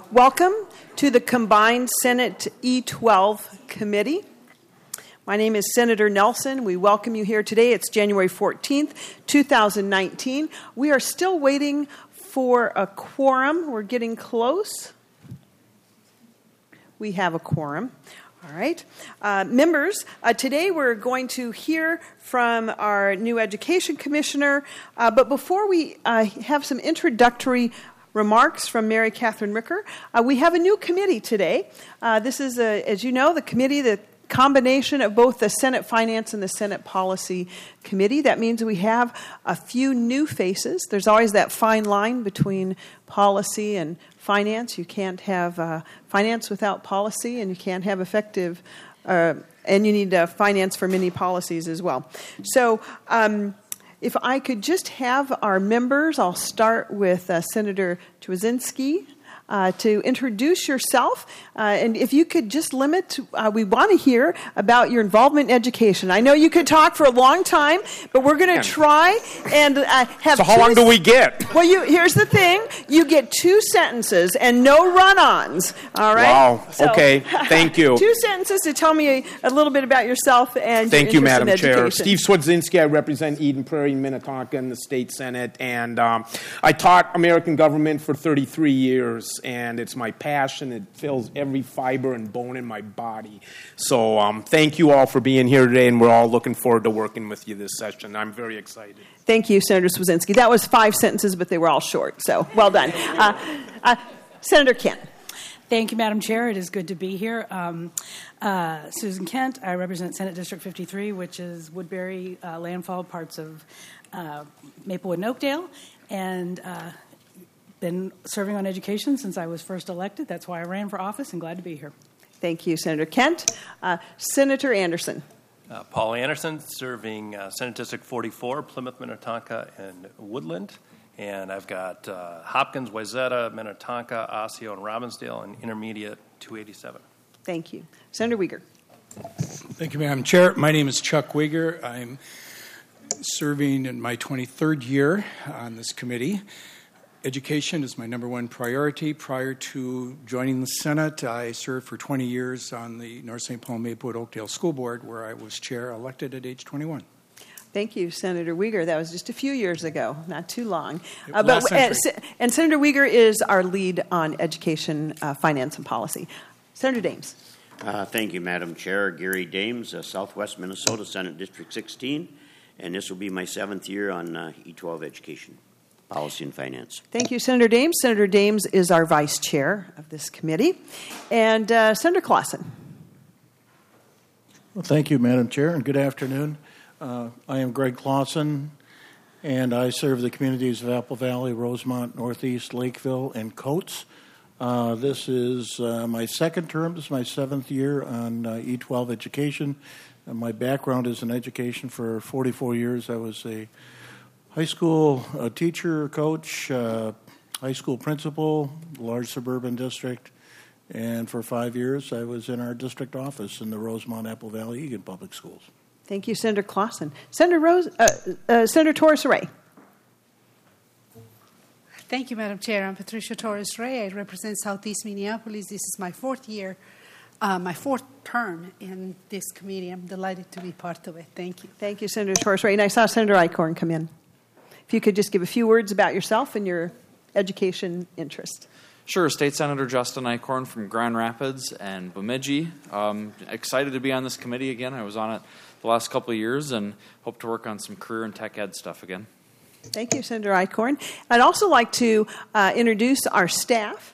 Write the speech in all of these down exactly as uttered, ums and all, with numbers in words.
Welcome to the combined Senate E twelve committee. My name is Senator Nelson. We welcome you here today. It's January fourteenth, two thousand nineteen. We are still waiting for a quorum. We're getting close. We have a quorum. All right. Uh, members, uh, today we're going to hear from our new education commissioner. Uh, but before we uh, have some introductory remarks from Mary Catherine Ricker, uh, we have a new committee today. Uh, this is, a, as you know, the committee, the combination of both the Senate Finance and the Senate Policy Committee. That means we have a few new faces. There's always that fine line between policy and finance. You can't have uh, finance without policy, and you can't have effective, uh, and you need uh, finance for many policies as well. So um, if I could just have our members, I'll start with uh, Senator Twasinski. Uh, to introduce yourself, uh, and if you could just limit, uh, we want to hear about your involvement in education. I know you could talk for a long time, but we're going to try and uh, have. So how long do we get? Well, you here's the thing: you get two sentences and no run-ons. All right. Wow. So, okay. Thank you. Two sentences to tell me a, a little bit about yourself and Thank your you, interest Madam in Chair. education. Steve Swadzinski. I represent Eden Prairie, Minnetonka in the state Senate, and um, I taught American government for thirty-three years. And it's my passion. It fills every fiber and bone in my body. So um, thank you all for being here today, and we're all looking forward to working with you this session. I'm very excited. Thank you, Senator Swazinski. That was five sentences, but they were all short, so well done. Uh, uh, Senator Kent. Thank you, Madam Chair. It is good to be here. Um, uh, Susan Kent. I represent Senate District fifty-three, which is Woodbury, uh, Landfall, parts of uh, Maplewood and Oakdale, and uh, been serving on education since I was first elected. That's why I ran for office, and glad to be here. Thank you, Senator Kent. Uh, Senator Anderson. Uh, Paul Anderson, serving uh, Senate District forty-four, Plymouth, Minnetonka, and Woodland. And I've got uh, Hopkins, Wayzata, Minnetonka, Osseo, and Robbinsdale, and Intermediate two eighty-seven. Thank you. Senator Uyghur. Thank you, Madam Chair. My name is Chuck Uyghur. I'm serving in my twenty-third year on this committee. Education is my number one priority. Prior to joining the Senate, I served for twenty years on the North Saint Paul Maplewood Oakdale School Board, where I was chair, elected at age twenty-one. Thank you, Senator Uyghur. That was just a few years ago, not too long. Uh, but, uh, and Senator Uyghur is our lead on education, uh, finance, and policy. Senator Dames. Uh, thank you, Madam Chair. Gary Dames, uh, Southwest Minnesota, Senate District sixteen, and this will be my seventh year on uh, E twelve education. Policy and Finance. Thank you, Senator Dames. Senator Dames is our vice chair of this committee. And uh, Senator Clausen. Well, thank you, Madam Chair, and good afternoon. Uh, I am Greg Clausen, and I serve the communities of Apple Valley, Rosemont, Northeast, Lakeville, and Coates. Uh, this is uh, my second term. This is my seventh year on uh, E twelve education. Uh, my background is in education. For forty-four years, I was a high school uh, teacher, coach, uh, high school principal, large suburban district, and for five years I was in our district office in the Rosemont, Apple Valley, Egan Public Schools. Thank you, Senator Clausen. Senator Rose, uh, uh, Senator Torres-Ray. Thank you, Madam Chair. I'm Patricia Torres-Ray. I represent Southeast Minneapolis. This is my fourth year, uh, my fourth term in this committee. I'm delighted to be part of it. Thank you. Thank you, Senator Torres-Ray. And I saw Senator Eichhorn come in. If you could just give a few words about yourself and your education interest. Sure. State Senator Justin Eichhorn from Grand Rapids and Bemidji. Um, excited to be on this committee again. I was on it the last couple of years and hope to work on some career and tech ed stuff again. Thank you, Senator Eichhorn. I'd also like to uh, introduce our staff.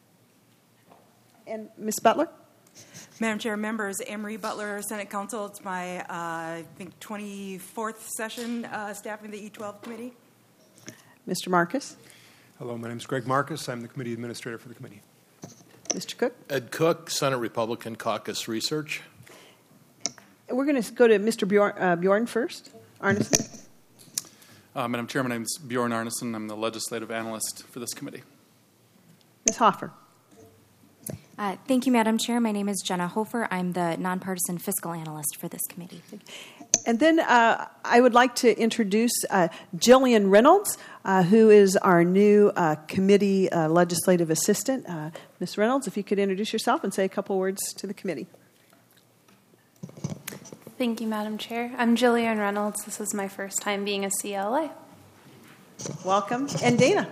And Miz Butler. Madam Chair, members, Anne-Marie Butler, Senate Counsel. It's my, uh, I think, twenty-fourth session uh, staffing the E twelve committee. Mister Marcus. Hello, my name is Greg Marcus. I'm the committee administrator for the committee. Mister Cook. Ed Cook, Senate Republican Caucus Research. We're going to go to Mister Bjorn, uh, Bjorn first. Arneson. Uh, Madam Chair, my name is Bjorn Arneson. I'm the legislative analyst for this committee. Miz Hoffer. Uh, thank you, Madam Chair. My name is Jenna Hofer. I'm the nonpartisan fiscal analyst for this committee. And then uh, I would like to introduce uh, Jillian Reynolds, uh, who is our new uh, committee uh, legislative assistant. Uh, Miz Reynolds, if you could introduce yourself and say a couple words to the committee. Thank you, Madam Chair. I'm Jillian Reynolds. This is my first time being a C L A. Welcome. And Dana.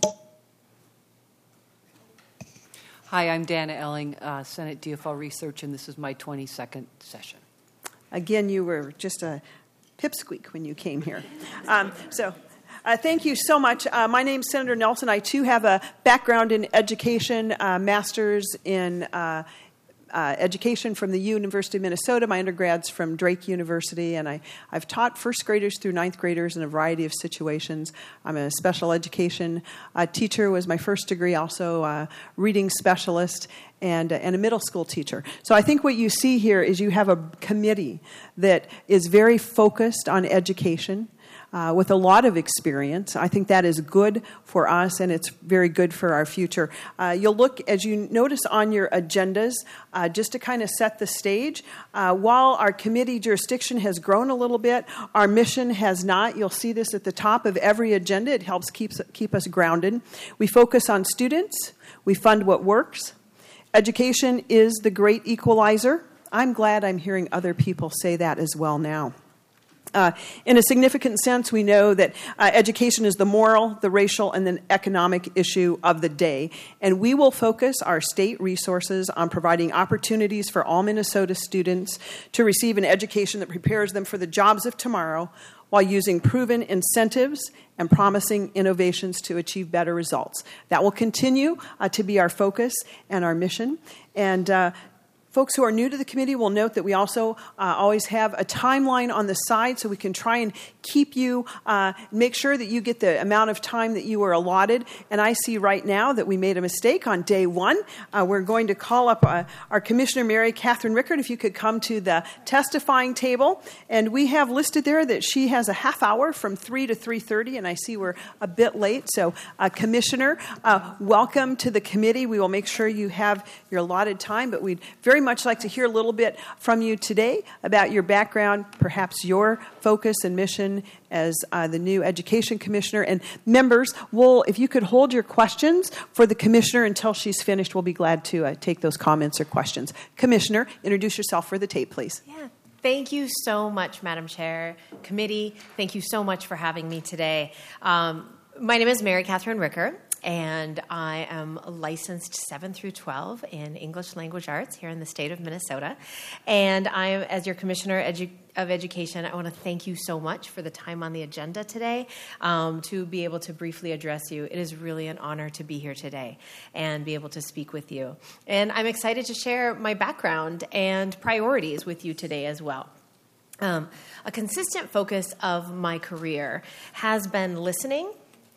Hi, I'm Dana Elling, uh, Senate D F L Research, and this is my twenty-second session. Again, you were just a pipsqueak when you came here. Um, so uh, thank you so much. Uh, my name is Senator Nelson. I, too, have a background in education, uh, master's in uh, uh, education from the University of Minnesota. My undergrad's from Drake University, and I, I've taught first graders through ninth graders in a variety of situations. I'm a special education uh, teacher, was my first degree, also a reading specialist, and, and a middle school teacher. So I think what you see here is you have a committee that is very focused on education, Uh, with a lot of experience. I think that is good for us, and it's very good for our future. Uh, you'll look, as you notice on your agendas, uh, just to kind of set the stage, uh, while our committee jurisdiction has grown a little bit, our mission has not. You'll see this at the top of every agenda. It helps keep, keep us grounded. We focus on students. We fund what works. Education is the great equalizer. I'm glad I'm hearing other people say that as well now. Uh, in a significant sense, we know that uh, education is the moral, the racial, and the economic issue of the day. And we will focus our state resources on providing opportunities for all Minnesota students to receive an education that prepares them for the jobs of tomorrow while using proven incentives and promising innovations to achieve better results. That will continue uh, to be our focus and our mission. And uh, folks who are new to the committee will note that we also uh, always have a timeline on the side so we can try and keep you, uh, make sure that you get the amount of time that you were allotted. And I see right now that we made a mistake on day one. Uh, we're going to call up uh, our Commissioner Mary Catherine Rickard, if you could come to the testifying table. And we have listed there that she has a half hour from three to three thirty, and I see we're a bit late. So, uh, Commissioner, uh, welcome to the committee. We will make sure you have your allotted time, but we'd very much like to hear a little bit from you today about your background, perhaps your focus and mission as uh, the new Education Commissioner. And members, will if you could hold your questions for the Commissioner until she's finished, we'll be glad to uh, take those comments or questions. Commissioner, introduce yourself for the tape, please. Yeah. Thank you so much, Madam Chair. Committee, thank you so much for having me today. Um, my name is Mary Catherine Ricker, and I am licensed seven through twelve in English Language Arts here in the state of Minnesota. And I am, as your Commissioner edu- of Education, I want to thank you so much for the time on the agenda today um, to be able to briefly address you. It is really an honor to be here today and be able to speak with you. And I'm excited to share my background and priorities with you today as well. Um, a consistent focus of my career has been listening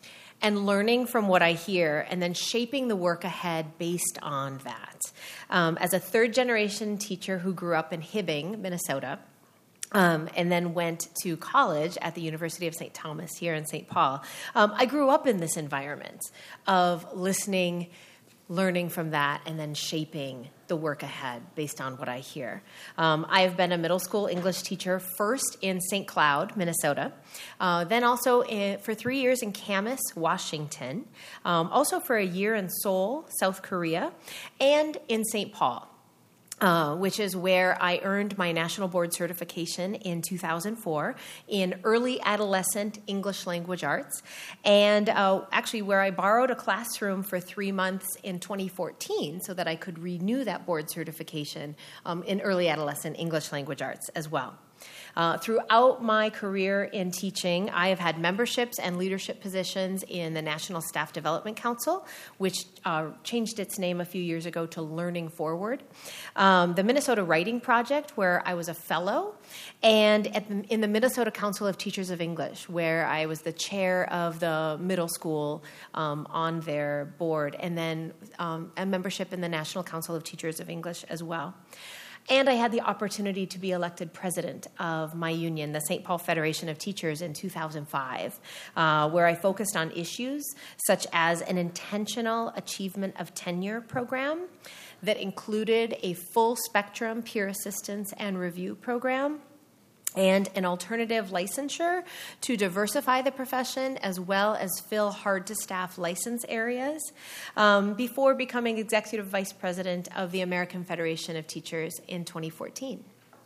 and learning from what I hear, and then shaping the work ahead based on that. Um, as a third-generation teacher who grew up in Hibbing, Minnesota, um, and then went to college at the University of Saint Thomas here in Saint Paul, um, I grew up in this environment of listening, learning from that, and then shaping the work ahead based on what I hear. Um, I have been a middle school English teacher first in Saint Cloud, Minnesota, uh, then also in, for three years in Camas, Washington, um, also for a year in Seoul, South Korea, and in Saint Paul. Uh, which is where I earned my national board certification in two thousand four in early adolescent English language arts, and uh, actually where I borrowed a classroom for three months in twenty fourteen so that I could renew that board certification um, in early adolescent English language arts as well. Uh, throughout my career in teaching, I have had memberships and leadership positions in the National Staff Development Council, which uh, changed its name a few years ago to Learning Forward, um, the Minnesota Writing Project, where I was a fellow, and at the, in the Minnesota Council of Teachers of English, where I was the chair of the middle school um, on their board, and then um, a membership in the National Council of Teachers of English as well. And I had the opportunity to be elected president of my union, the Saint Paul Federation of Teachers, in two thousand five, uh, where I focused on issues such as an intentional achievement of tenure program that included a full spectrum peer assistance and review program, and an alternative licensure to diversify the profession as well as fill hard-to-staff license areas um, before becoming Executive Vice President of the American Federation of Teachers in twenty fourteen.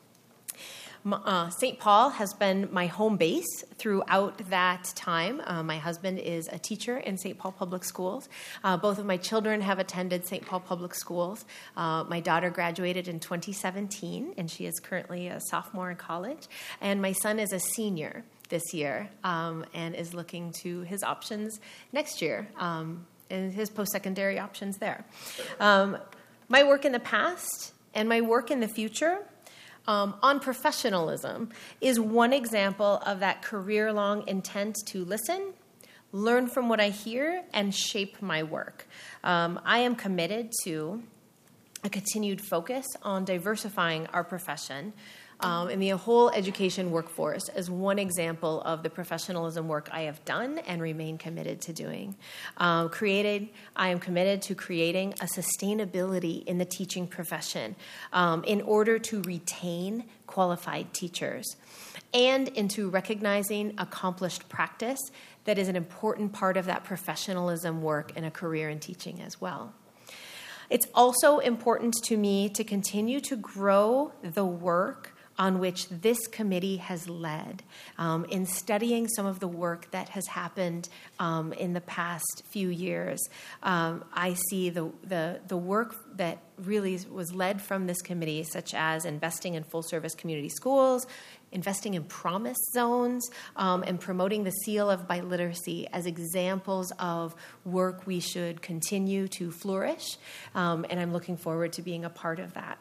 Uh, Saint Paul has been my home base throughout that time. Uh, my husband is a teacher in Saint Paul Public Schools. Uh, both of my children have attended Saint Paul Public Schools. Uh, my daughter graduated in twenty seventeen, and she is currently a sophomore in college. And my son is a senior this year um, and is looking to his options next year um, and his post-secondary options there. Um, my work in the past and my work in the future Um, on professionalism is one example of that career-long intent to listen, learn from what I hear, and shape my work. Um, I am committed to a continued focus on diversifying our profession um, and the whole education workforce as one example of the professionalism work I have done and remain committed to doing. Um, created, I am committed to creating a sustainability in the teaching profession um, in order to retain qualified teachers and into recognizing accomplished practice that is an important part of that professionalism work and a career in teaching as well. It's also important to me to continue to grow the work on which this committee has led um, in studying some of the work that has happened um, in the past few years. Um, I see the, the, the work that really was led from this committee, such as investing in full-service community schools, investing in promise zones, um, and promoting the seal of biliteracy as examples of work we should continue to flourish. Um, and I'm looking forward to being a part of that,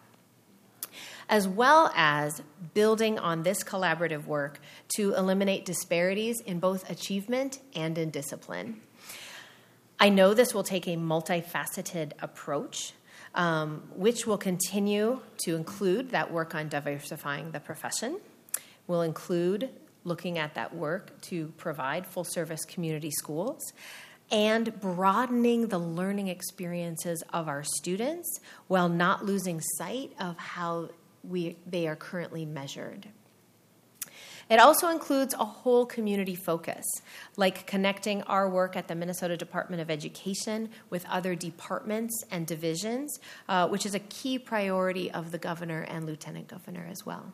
as well as building on this collaborative work to eliminate disparities in both achievement and in discipline. I know this will take a multifaceted approach, um, which will continue to include that work on diversifying the profession, will include looking at that work to provide full-service community schools, and broadening the learning experiences of our students while not losing sight of how we, they are currently measured. It also includes a whole community focus, like connecting our work at the Minnesota Department of Education with other departments and divisions, uh, which is a key priority of the governor and lieutenant governor as well.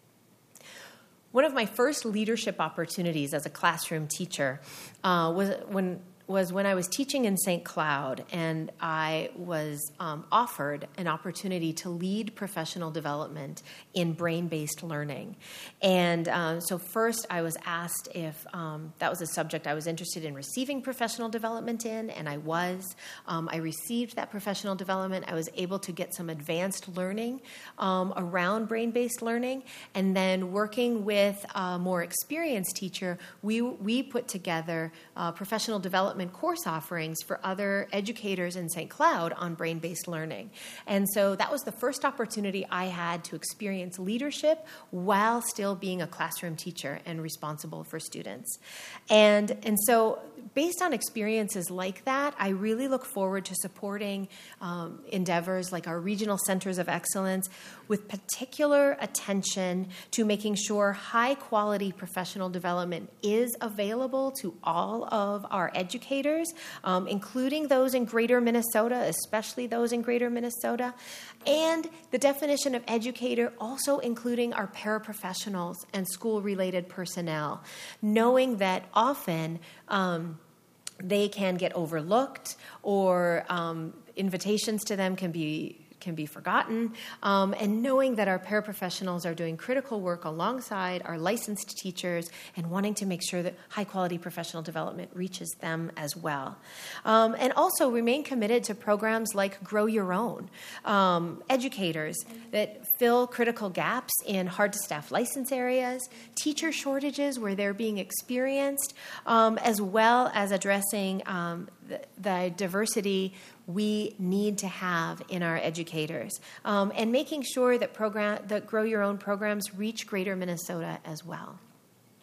One of my first leadership opportunities as a classroom teacher uh, was when was when I was teaching in Saint Cloud, and I was um, offered an opportunity to lead professional development in brain-based learning. And um, so first I was asked if um, that was a subject I was interested in receiving professional development in, and I was. Um, I received that professional development. I was able to get some advanced learning um, around brain-based learning, and then working with a more experienced teacher, we, we put together uh, professional development course offerings for other educators in Saint Cloud on brain-based learning. And so that was the first opportunity I had to experience leadership while still being a classroom teacher and responsible for students. And, and so based on experiences like that, I really look forward to supporting um, endeavors like our regional centers of excellence with particular attention to making sure high-quality professional development is available to all of our educators, um, including those in Greater Minnesota, especially those in Greater Minnesota, and the definition of educator also including our paraprofessionals and school-related personnel, knowing that often um, they can get overlooked or um, invitations to them can be can be forgotten, um, and knowing that our paraprofessionals are doing critical work alongside our licensed teachers and wanting to make sure that high-quality professional development reaches them as well. Um, and also remain committed to programs like Grow Your Own, um, educators that fill critical gaps in hard-to-staff license areas, teacher shortages where they're being experienced, um, as well as addressing um, the, the diversity we need to have in our educators, um, and making sure that program that Grow Your Own programs reach Greater Minnesota as well.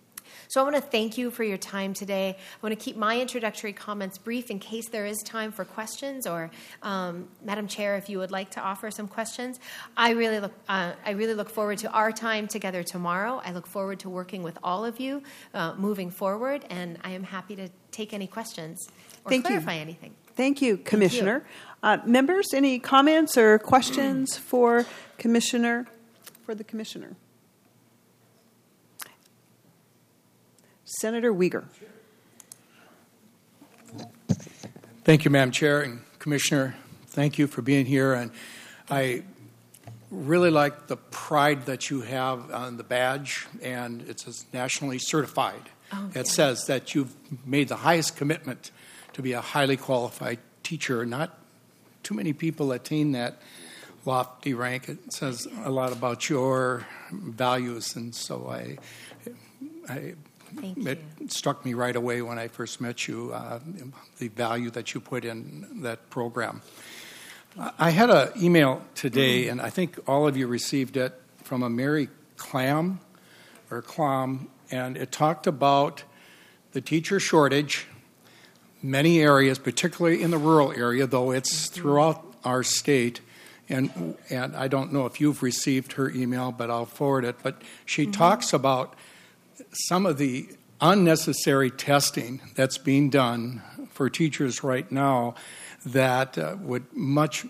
So I want to thank you for your time today. I want to keep my introductory comments brief in case there is time for questions, or um, Madam Chair, if you would like to offer some questions. I really look, uh, I really look forward to our time together tomorrow. I look forward to working with all of you uh, moving forward, and I am happy to take any questions or Thank clarify you. anything. Thank you, Commissioner. Thank Uh, members, any comments or questions for Commissioner, for the Commissioner? Senator Uyghur. Thank you, Madam Chair and Commissioner. Thank you for being here. And I really like the pride that you have on the badge, and it says nationally certified. Oh, it yeah. says that you've made the highest commitment to be a highly qualified teacher. Not too many people attain that lofty rank. It says a lot about your values, and so I, I Thank it you. struck me right away when I first met you, uh, the value that you put in that program. I had an email today, Mm-hmm. and I think all of you received it, from a Mary Clam, or Clam, and it talked about the teacher shortage, many areas, particularly in the rural area, though it's throughout our state. And and I don't know if you've received her email, but I'll forward it. But she Mm-hmm. talks about some of the unnecessary testing that's being done for teachers right now that uh, would much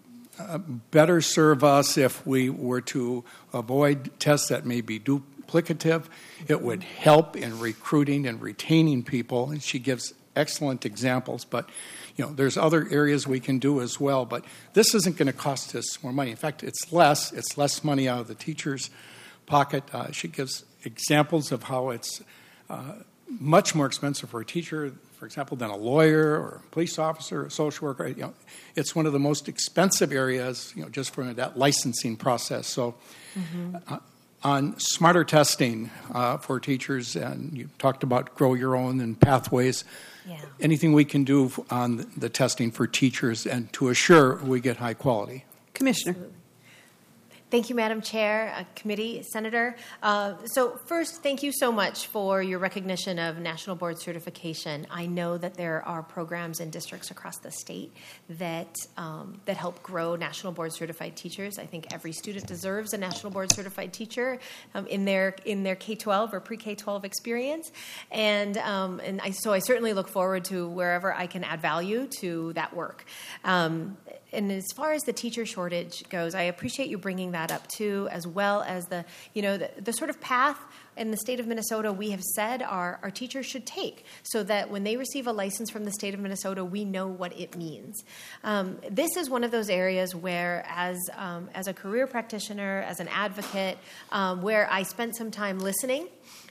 uh, better serve us if we were to avoid tests that may be duplicative. It would help in recruiting and retaining people, and she gives excellent examples. But you know, there's other areas we can do as well. But this isn't going to cost us more money. In fact, it's less. It's less money out of the teacher's pocket. Uh, she gives examples of how it's uh, much more expensive for a teacher, for example, than a lawyer or a police officer or a social worker. You know, it's one of the most expensive areas, you know, just for that licensing process. So Mm-hmm. uh, on smarter testing uh, for teachers, and you talked about Grow Your Own and pathways, Yeah. anything we can do on the testing for teachers and to assure we get high quality. Commissioner. Absolutely. Thank you, Madam Chair, uh, Committee, Senator. Uh, so first, thank you so much for your recognition of National Board Certification. I know that there are programs in districts across the state that um, that help grow National Board Certified teachers. I think every student deserves a National Board Certified teacher um, in their in their K twelve or pre-K twelve experience, and um, and I, so I certainly look forward to wherever I can add value to that work. Um, And as far as the teacher shortage goes, I appreciate you bringing that up too, as well as the, you know, the, the sort of path in the state of Minnesota we have said our, our teachers should take, so that when they receive a license from the state of Minnesota, we know what it means. Um, this is one of those areas where, as um, as a career practitioner, as an advocate, um, where I spent some time listening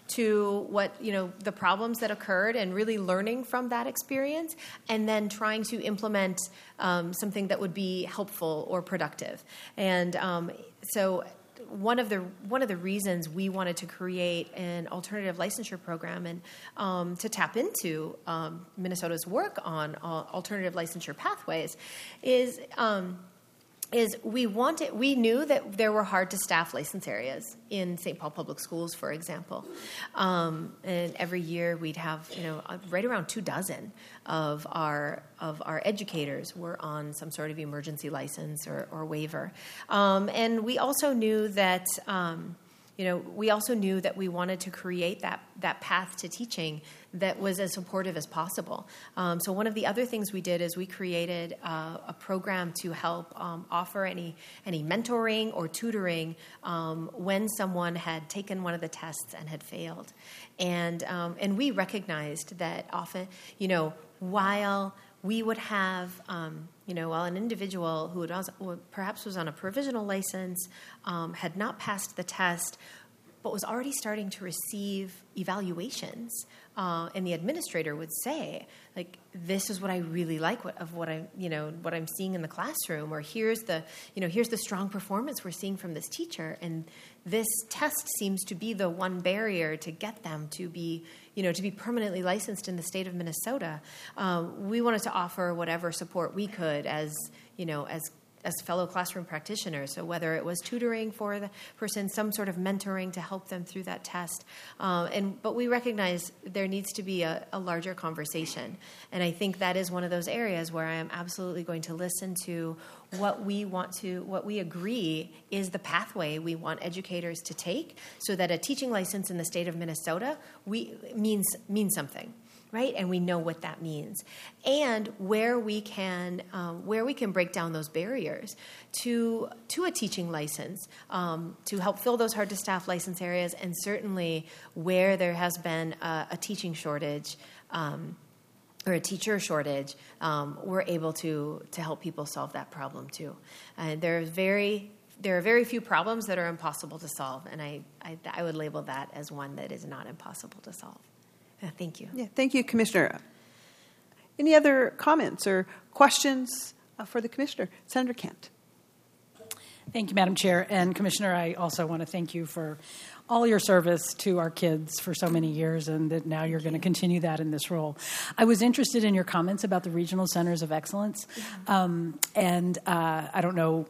to what, you know, the problems that occurred and really learning from that experience, and then trying to implement um, something that would be helpful or productive. And um, so one of the one of the reasons we wanted to create an alternative licensure program and um, to tap into um, Minnesota's work on uh, alternative licensure pathways is um, is we wanted, we knew that there were hard to staff license areas in Saint Paul Public Schools, for example. Um, and every year we'd have, you know, right around two dozen of our of our educators were on some sort of emergency license or, or waiver. Um, and we also knew that, um, you know, we also knew that we wanted to create that that path to teaching that was as supportive as possible. Um, so one of the other things we did is we created uh, a program to help um, offer any any mentoring or tutoring um, when someone had taken one of the tests and had failed. And um, and we recognized that often, you know, while we would have, um, you know, while an individual who was, perhaps was on a provisional license, um, had not passed the test, but was already starting to receive evaluations, uh, and the administrator would say, like, this is what I really like what, of what I, you know, what I'm seeing in the classroom, or here's the, you know, here's the strong performance we're seeing from this teacher, and this test seems to be the one barrier to get them to be, you know, to be permanently licensed in the state of Minnesota. Um, we wanted to offer whatever support we could as, you know, as as fellow classroom practitioners. So whether it was tutoring for the person, some sort of mentoring to help them through that test. Um, and but we recognize there needs to be a, a larger conversation. And I think that is one of those areas where I am absolutely going to listen to what we want to, what we agree is the pathway we want educators to take, so that a teaching license in the state of Minnesota we means means something. Right, and we know what that means, and where we can um, where we can break down those barriers to to a teaching license um, to help fill those hard to staff license areas, and certainly where there has been a, a teaching shortage um, or a teacher shortage, um, we're able to to help people solve that problem too. And uh, there's very there are very few problems that are impossible to solve, and I I, I would label that as one that is not impossible to solve. Uh, thank you. Yeah, thank you, Commissioner. Any other comments or questions uh, for the Commissioner? Senator Kent. Thank you, Madam Chair. And Commissioner, I also want to thank you for all your service to our kids for so many years, and that now you're going to continue that in this role. I was interested in your comments about the regional centers of excellence. Yeah. Um, and uh, I don't know,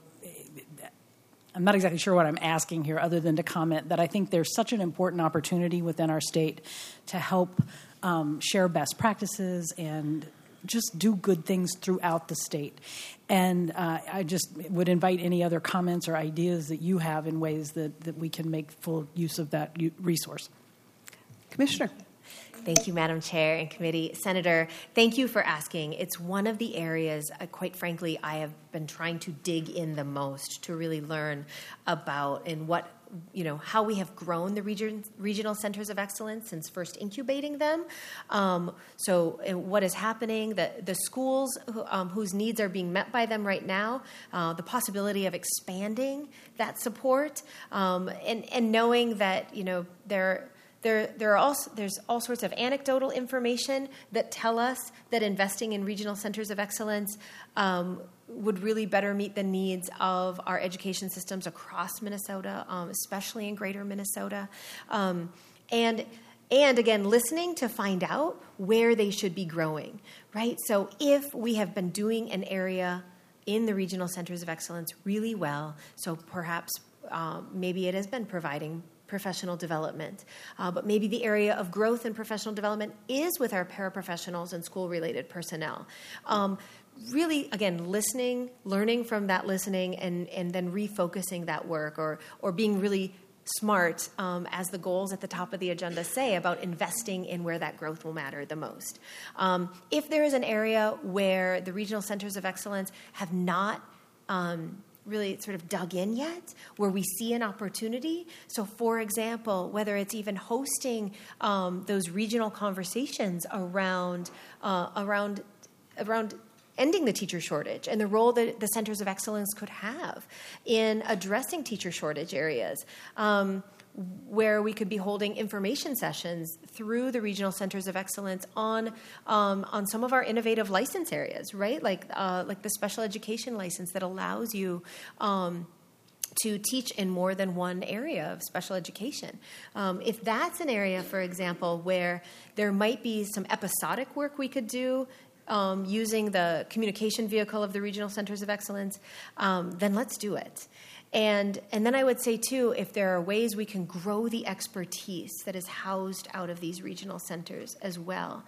I'm not exactly sure what I'm asking here, other than to comment that I think there's such an important opportunity within our state to help um, share best practices and just do good things throughout the state. And uh, I just would invite any other comments or ideas that you have in ways that, that we can make full use of that resource. Commissioner. Thank you, Madam Chair and Committee. Senator, thank you for asking. It's one of the areas, uh, quite frankly, I have been trying to dig in the most to really learn about and what, you know, how we have grown the region, regional centers of excellence since first incubating them. Um, so and what is happening, the, the schools who, um, whose needs are being met by them right now, uh, the possibility of expanding that support, um, and, and knowing that, you know, there There, there are also, there's all sorts of anecdotal information that tell us that investing in regional centers of excellence um, would really better meet the needs of our education systems across Minnesota, um, especially in greater Minnesota. Um, and, and again, listening to find out where they should be growing, right? So if we have been doing an area in the regional centers of excellence really well, so perhaps um, maybe it has been providing professional development. Uh, but maybe the area of growth and professional development is with our paraprofessionals and school-related personnel. Um, really, again, listening, learning from that listening, and, and then refocusing that work, or, or being really smart, um, as the goals at the top of the agenda say, about investing in where that growth will matter the most. Um, if there is an area where the regional centers of excellence have not um, really sort of dug in yet, where we see an opportunity. So, for example, whether it's even hosting um, those regional conversations around uh, around around ending the teacher shortage and the role that the centers of excellence could have in addressing teacher shortage areas. Um, where we could be holding information sessions through the regional centers of excellence on um, on some of our innovative license areas, right? Like uh, like the special education license that allows you um, to teach in more than one area of special education. Um, if that's an area, for example, where there might be some episodic work we could do um, using the communication vehicle of the regional centers of excellence, um, then let's do it. And and then I would say, too, if there are ways we can grow the expertise that is housed out of these regional centers as well.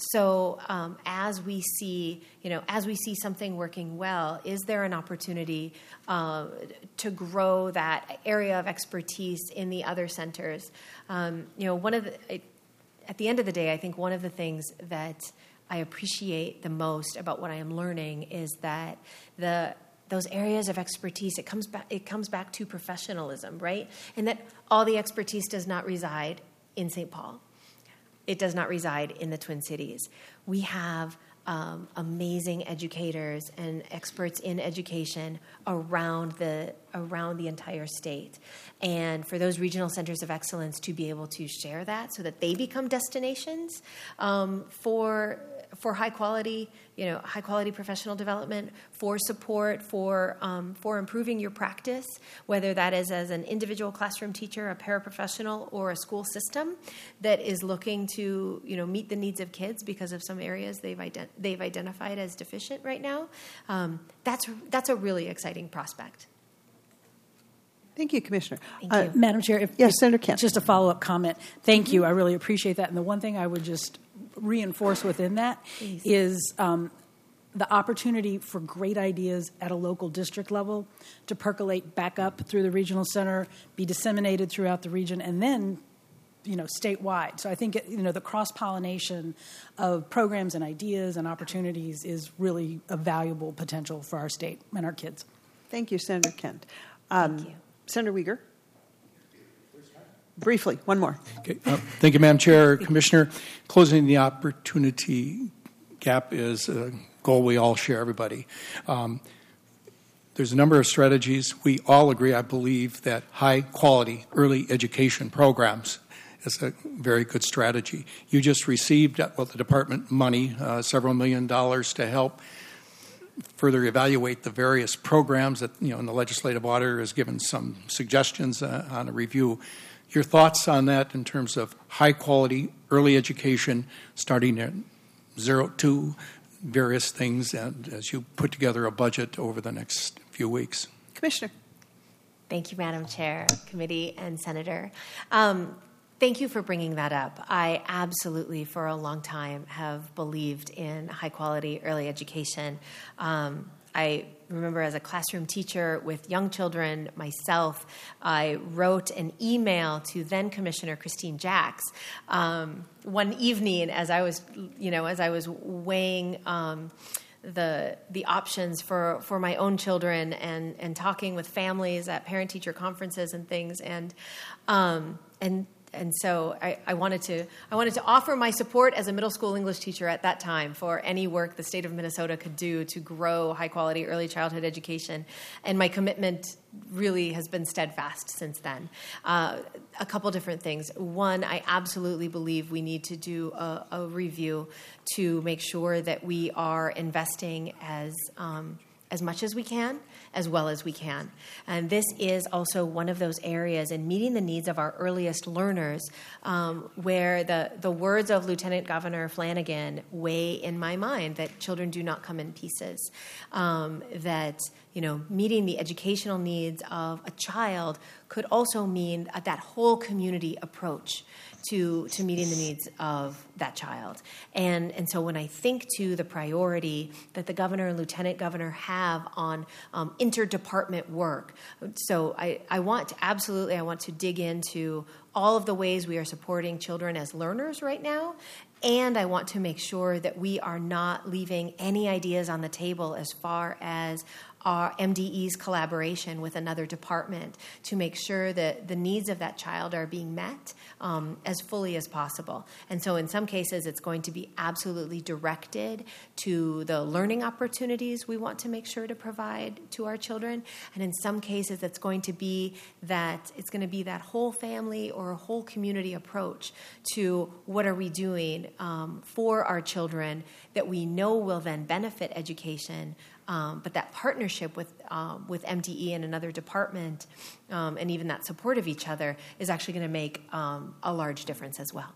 So um, as we see, you know, as we see something working well, is there an opportunity uh, to grow that area of expertise in the other centers? Um, you know, one of the, it, at the end of the day, I think one of the things that I appreciate the most about what I am learning is that the those areas of expertise, it comes back, it comes back to professionalism, right? And that all the expertise does not reside in Saint Paul. It does not reside in the Twin Cities. We have um, amazing educators and experts in education around the around the entire state. And for those regional centers of excellence to be able to share that so that they become destinations um, for for high quality, you know, high quality professional development, for support, for um, for improving your practice, whether that is as an individual classroom teacher, a paraprofessional, or a school system that is looking to, you know, meet the needs of kids because of some areas they've ident- they've identified as deficient right now. Um, that's that's a really exciting prospect. Thank you, Commissioner. Thank you. Uh, Madam Chair, if, yes, if, Senator Kent. Just a follow-up comment. Thank Mm-hmm. you. I really appreciate that. And the one thing I would just reinforce within that Please. is um, the opportunity for great ideas at a local district level to percolate back up through the regional center, be disseminated throughout the region, and then, you know, statewide. So I think, you know, the cross-pollination of programs and ideas and opportunities is really a valuable potential for our state and our kids. Thank you, Senator Kent. Um, Thank you. Senator Uyghur. Briefly, one more. Okay. Uh, thank you, Madam Chair. Commissioner, closing the opportunity gap is a goal we all share, everybody. Um, there's a number of strategies. We all agree, I believe, that high-quality early education programs is a very good strategy. You just received, well, the department money, uh, several million dollars to help further evaluate the various programs that, you know, and the legislative auditor has given some suggestions uh, on a review. Your thoughts on that in terms of high-quality early education, starting at zero to various things, and as you put together a budget over the next few weeks? Commissioner. Thank you, Madam Chair, Committee, and Senator. Um, Thank you for bringing that up. I absolutely, for a long time, have believed in high-quality early education. Um, I remember as a classroom teacher with young children myself, I wrote an email to then Commissioner Christine Jacks um, one evening as I was, you know, as I was weighing um, the the options for, for my own children and, and talking with families at parent-teacher conferences and things, and um, and. And so I, I wanted to I wanted to offer my support as a middle school English teacher at that time for any work the state of Minnesota could do to grow high-quality early childhood education. And my commitment really has been steadfast since then. Uh, a couple different things. One, I absolutely believe we need to do a, a review to make sure that we are investing as um, as much as we can, as well as we can. And this is also one of those areas in meeting the needs of our earliest learners um, where the, the words of Lieutenant Governor Flanagan weigh in my mind, that children do not come in pieces, um, that, you know, meeting the educational needs of a child could also mean that whole community approach to to meeting the needs of that child. And and so when I think to the priority that the governor and lieutenant governor have on um, interdepartment work, so I, I want to absolutely, I want to dig into all of the ways we are supporting children as learners right now. And I want to make sure that we are not leaving any ideas on the table as far as our M D E's collaboration with another department to make sure that the needs of that child are being met um, as fully as possible. And so in some cases, it's going to be absolutely directed to the learning opportunities we want to make sure to provide to our children. And in some cases, it's going to be that it's going to be that whole family or a whole community approach to what are we doing um, for our children that we know will then benefit education. Um, but that partnership with um, with M D E and another department, um, and even that support of each other, is actually going to make um, a large difference as well.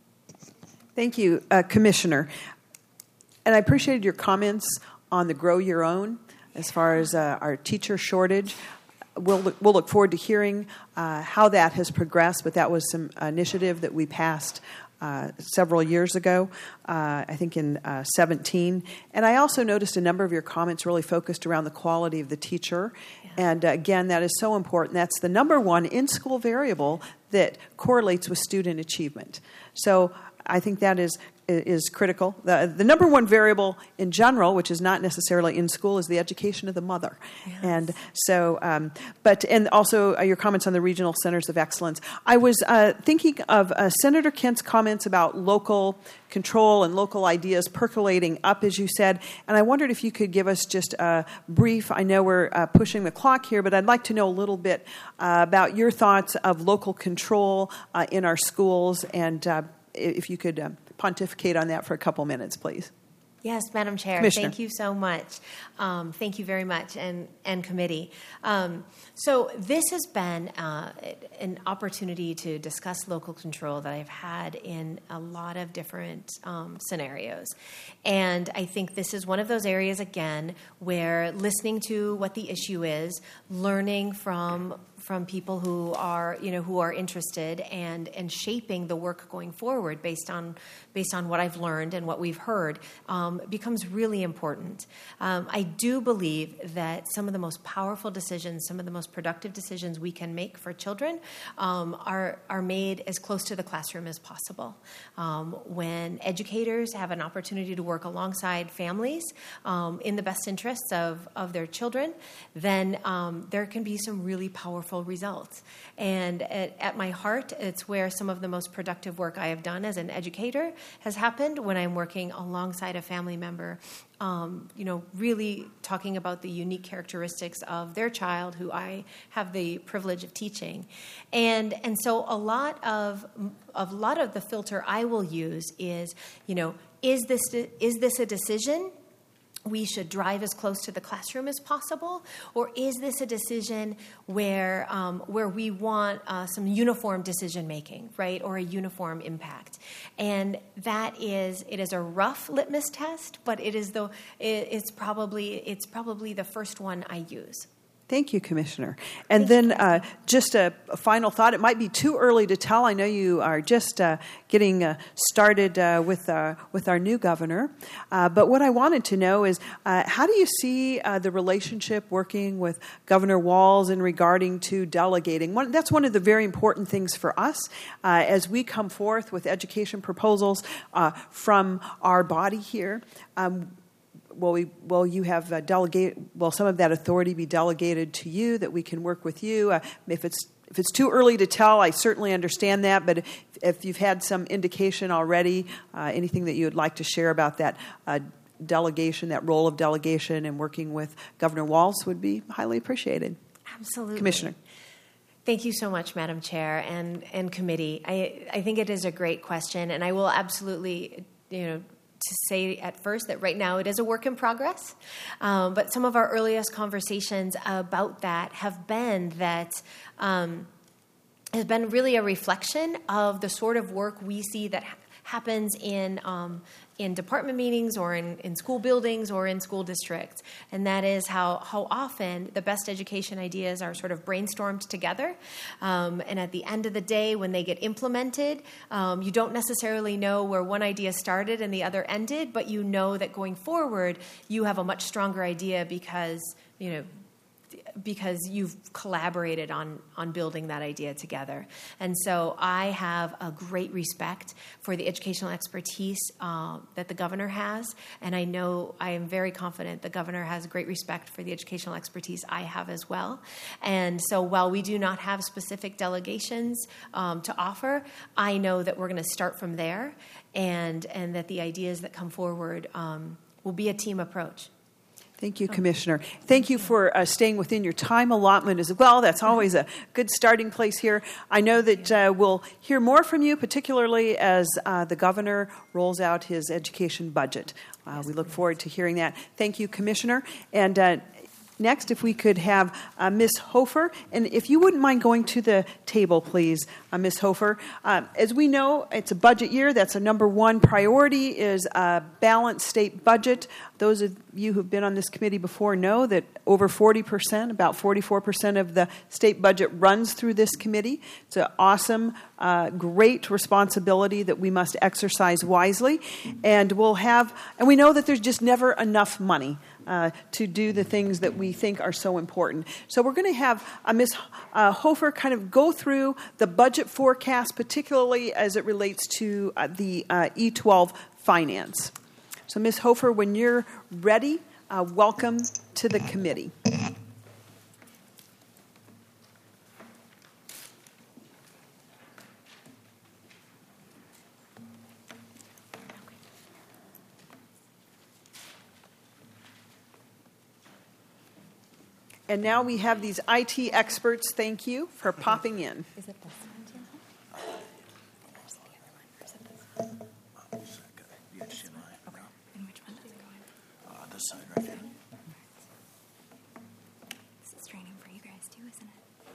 Thank you, uh, Commissioner. And I appreciated your comments on the Grow Your Own as far as uh, our teacher shortage. We'll look, we'll look forward to hearing uh, how that has progressed, but that was some initiative that we passed Uh, several years ago, uh, I think in uh, seventeen. And I also noticed a number of your comments really focused around the quality of the teacher. Yeah. And uh, again, that is so important. That's the number one in-school variable that correlates with student achievement. So I think that is is critical. The, the number one variable in general, which is not necessarily in school, is the education of the mother. Yes. And so, um, but, and also uh, your comments on the regional centers of excellence. I was uh, thinking of uh, Senator Kent's comments about local control and local ideas percolating up, as you said, and I wondered if you could give us just a brief, I know we're uh, pushing the clock here, but I'd like to know a little bit uh, about your thoughts of local control uh, in our schools, and uh, if you could uh, pontificate on that for a couple minutes, please. Yes, Madam Chair. Commissioner. Thank you so much. Um, thank you very much, and, and committee. Um, so this has been uh, an opportunity to discuss local control that I've had in a lot of different um, scenarios. And I think this is one of those areas, again, where listening to what the issue is, learning from from people who are, you know, who are interested, and and shaping the work going forward based on based on what I've learned and what we've heard um, becomes really important. Um, I do believe that some of the most powerful decisions, some of the most productive decisions we can make for children um, are are made as close to the classroom as possible. Um, when educators have an opportunity to work alongside families um, in the best interests of of their children, then um, there can be some really powerful results. And at, at my heart, it's where some of the most productive work I have done as an educator has happened, when I'm working alongside a family member, um, you know, really talking about the unique characteristics of their child who I have the privilege of teaching. And and so a lot of, of a lot of the filter I will use is, you know, is this is this a decision we should drive as close to the classroom as possible, or is this a decision where um, where we want uh, some uniform decision making, right, or a uniform impact? And that is, it is a rough litmus test, but it is the it, it's probably it's probably the first one I use. Thank you, Commissioner. And then uh, just a, a final thought. It might be too early to tell. I know you are just uh, getting uh, started uh, with, uh, with our new governor. Uh, but what I wanted to know is, uh, how do you see uh, the relationship working with Governor Walz in regarding to delegating? One, that's one of the very important things for us uh, as we come forth with education proposals uh, from our body here. Um, Will, we, will you have uh, delegate? Will some of that authority be delegated to you, that we can work with you? Uh, if it's if it's too early to tell, I certainly understand that. But if, if you've had some indication already, uh, anything that you would like to share about that uh, delegation, that role of delegation, and working with Governor Walz would be highly appreciated. Absolutely, Commissioner. Thank you so much, Madam Chair and and committee. I I think it is a great question, and I will absolutely, you know, to say at first that right now it is a work in progress. Um, but some of our earliest conversations about that have been that um, has been really a reflection of the sort of work we see that ha- happens in um, in department meetings or in, in school buildings or in school districts. And that is how, how often the best education ideas are sort of brainstormed together. Um, and at the end of the day, when they get implemented, um, you don't necessarily know where one idea started and the other ended, but you know that going forward, you have a much stronger idea because, you know, because you've collaborated on, on building that idea together. And so I have a great respect for the educational expertise uh, that the governor has, and I know I am very confident the governor has great respect for the educational expertise I have as well. And so while we do not have specific delegations um, to offer, I know that we're going to start from there, and, and that the ideas that come forward um, will be a team approach. Thank you, Commissioner. Thank you for uh, staying within your time allotment as well. That's always a good starting place here. I know that uh, we'll hear more from you, particularly as uh, the governor rolls out his education budget. Uh, we look forward to hearing that. Thank you, Commissioner. And uh, next, if we could have uh, Miz Hofer, and if you wouldn't mind going to the table, please, uh, Miz Hofer. Uh, as we know, it's a budget year. That's a number one priority, is a balanced state budget. Those of you who've been on this committee before know that over forty percent, about forty-four percent of the state budget runs through this committee. It's an awesome, uh, great responsibility that we must exercise wisely. And we'll have, and we know that there's just never enough money Uh, to do the things that we think are so important. So we're going to have uh, Miz Uh, Hofer kind of go through the budget forecast, particularly as it relates to uh, the uh, E twelve finance. So Miz Hofer, when you're ready, uh, welcome to the committee. And now we have these I T experts. Thank you for popping in. Is it this one, H D M I. Okay. And which one does it go in? Uh, this side right here. This is training for you guys too, isn't it?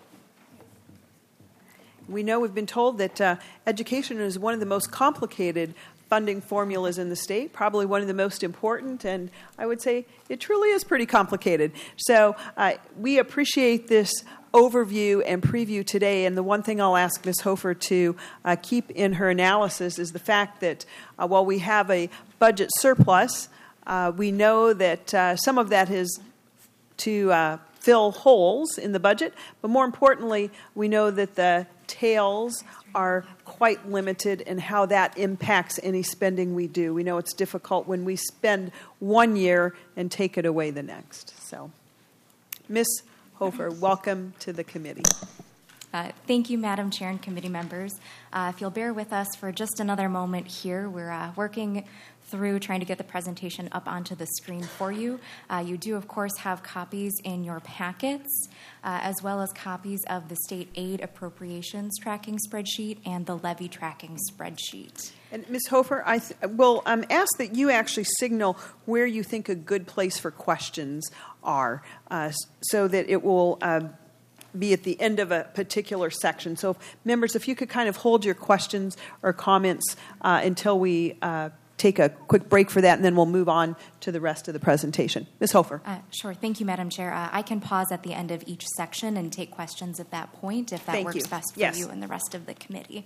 We know we've been told that uh, education is one of the most complicated funding formulas in the state, probably one of the most important, and I would say it truly is pretty complicated. So uh, we appreciate this overview and preview today, and the one thing I'll ask Miz Hofer to uh, keep in her analysis is the fact that uh, while we have a budget surplus, uh, we know that uh, some of that is to uh, fill holes in the budget, but more importantly, we know that the tails are quite limited in how that impacts any spending we do. We know it's difficult when we spend one year and take it away the next. So, Miz Hofer, welcome to the committee. Uh, thank you, Madam Chair and committee members. Uh, if you'll bear with us for just another moment here, we're uh, working through trying to get the presentation up onto the screen for you. Uh, you do, of course, have copies in your packets, uh, as well as copies of the state aid appropriations tracking spreadsheet and the levy tracking spreadsheet. And Miz Hofer, I th- will um, ask that you actually signal where you think a good place for questions are, uh, so that it will uh, be at the end of a particular section. So, members, if you could kind of hold your questions or comments uh, until we uh, take a quick break for that, and then we'll move on to the rest of the presentation. Miz Hofer. Uh, sure. Thank you, Madam Chair. Uh, I can pause at the end of each section and take questions at that point if that Thank works you. best for Yes. you and the rest of the committee.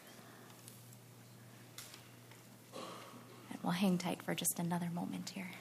And we'll hang tight for just another moment here.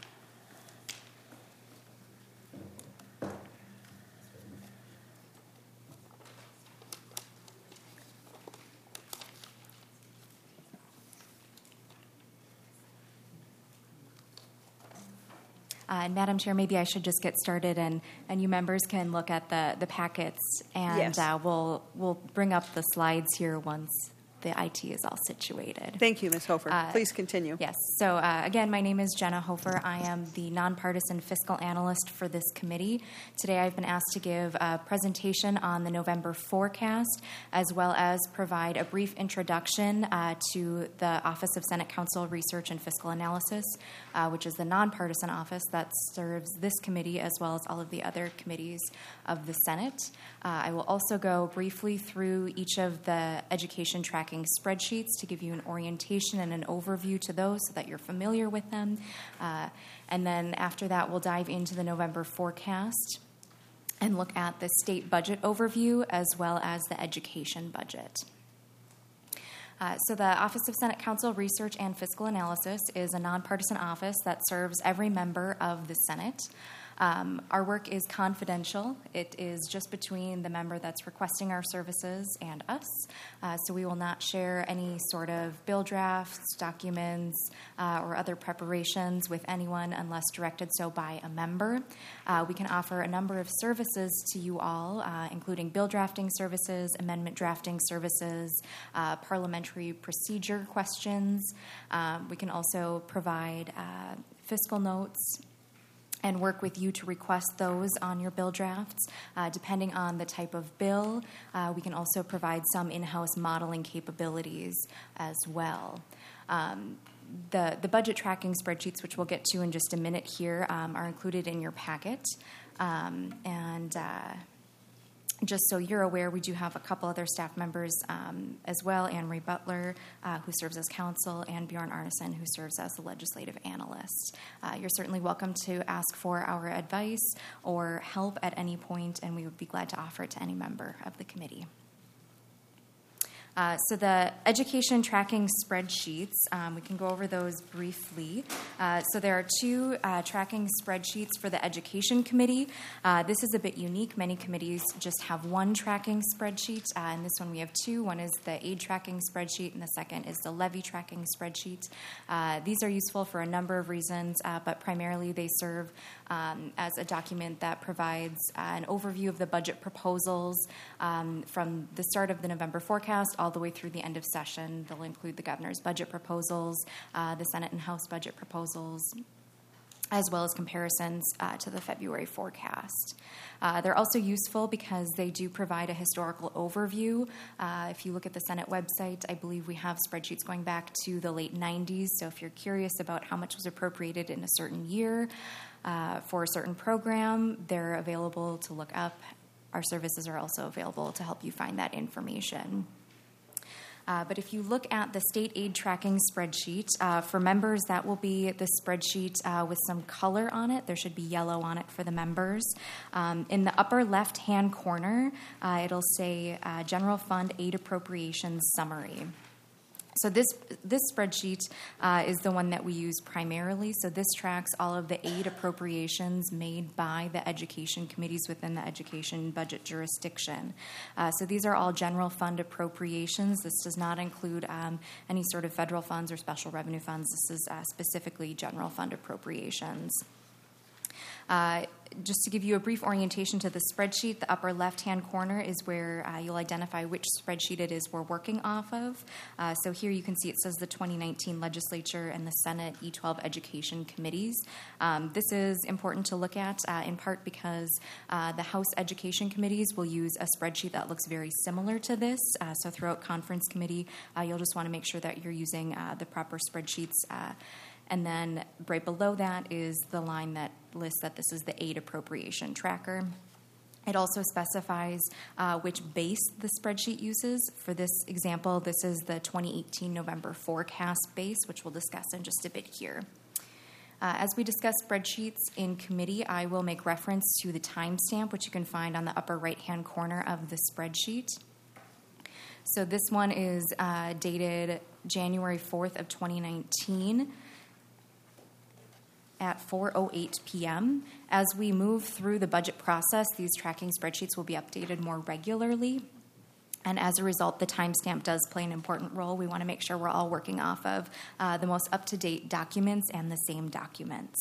Uh, and Madam Chair, maybe I should just get started, and, and you members can look at the, the packets, and Yes. uh, we'll we'll bring up the slides here once the I T is all situated. Thank you, Miz Hofer. Uh, Please continue. Yes. So uh, again, my name is Jenna Hofer. I am the nonpartisan fiscal analyst for this committee. Today I've been asked to give a presentation on the November forecast, as well as provide a brief introduction uh, to the Office of Senate Counsel Research and Fiscal Analysis, uh, which is the nonpartisan office that serves this committee as well as all of the other committees of the Senate. Uh, I will also go briefly through each of the education tracking spreadsheets to give you an orientation and an overview to those so that you're familiar with them. Uh, and then after that, we'll dive into the November forecast and look at the state budget overview as well as the education budget. Uh, so the Office of Senate Counsel Research and Fiscal Analysis is a nonpartisan office that serves every member of the Senate. Um, our work is confidential. It is just between the member that's requesting our services and us. Uh, so we will not share any sort of bill drafts, documents, uh, or other preparations with anyone unless directed so by a member. Uh, we can offer a number of services to you all, uh, including bill drafting services, amendment drafting services, uh, parliamentary procedure questions. Um, we can also provide uh, fiscal notes and work with you to request those on your bill drafts. Uh, depending on the type of bill, uh, we can also provide some in-house modeling capabilities as well. Um, the, the budget tracking spreadsheets, which we'll get to in just a minute here, um, are included in your packet. Um, and uh, just so you're aware, we do have a couple other staff members um, as well, Anne Marie Butler, uh, who serves as counsel, and Bjorn Arneson, who serves as the legislative analyst. Uh, you're certainly welcome to ask for our advice or help at any point, and we would be glad to offer it to any member of the committee. Uh, so the education tracking spreadsheets, um, we can go over those briefly. Uh, so there are two uh, tracking spreadsheets for the Education Committee. Uh, this is a bit unique. Many committees just have one tracking spreadsheet, uh, and this one we have two. One is the aid tracking spreadsheet, and the second is the levy tracking spreadsheet. Uh, these are useful for a number of reasons, uh, but primarily they serve um, as a document that provides uh, an overview of the budget proposals um, from the start of the November forecast all the way through the end of session. They'll include the governor's budget proposals, uh, the Senate and House budget proposals, as well as comparisons uh, to the February forecast. Uh, they're also useful because they do provide a historical overview. Uh, if you look at the Senate website, I believe we have spreadsheets going back to the late nineties. So if you're curious about how much was appropriated in a certain year uh, for a certain program, they're available to look up. Our services are also available to help you find that information. Uh, but if you look at the state aid tracking spreadsheet, uh, for members, that will be the spreadsheet uh, with some color on it. There should be yellow on it for the members. Um, in the upper left-hand corner, uh, it'll say uh, General Fund Aid Appropriations Summary. So this this spreadsheet uh, is the one that we use primarily. So this tracks all of the aid appropriations made by the education committees within the education budget jurisdiction. Uh, so these are all general fund appropriations. This does not include um, any sort of federal funds or special revenue funds. This is uh, specifically general fund appropriations. Uh, just to give you a brief orientation to the spreadsheet, the upper left-hand corner is where uh, you'll identify which spreadsheet it is we're working off of. Uh, so here you can see it says the twenty nineteen Legislature and the Senate E twelve Education Committees. Um, this is important to look at uh, in part because uh, the House Education Committees will use a spreadsheet that looks very similar to this. Uh, so throughout conference committee, uh, you'll just want to make sure that you're using uh, the proper spreadsheets. Uh, And then right below that is the line that lists that this is the aid appropriation tracker. It also specifies uh, which base the spreadsheet uses. For this example, this is the twenty eighteen November forecast base, which we'll discuss in just a bit here. Uh, as we discuss spreadsheets in committee, I will make reference to the timestamp, which you can find on the upper right-hand corner of the spreadsheet. So this one is uh, dated January fourth of twenty nineteen. At four oh eight p.m. As we move through the budget process, these tracking spreadsheets will be updated more regularly. And as a result, the timestamp does play an important role. We want to make sure we're all working off of uh, the most up-to-date documents and the same documents.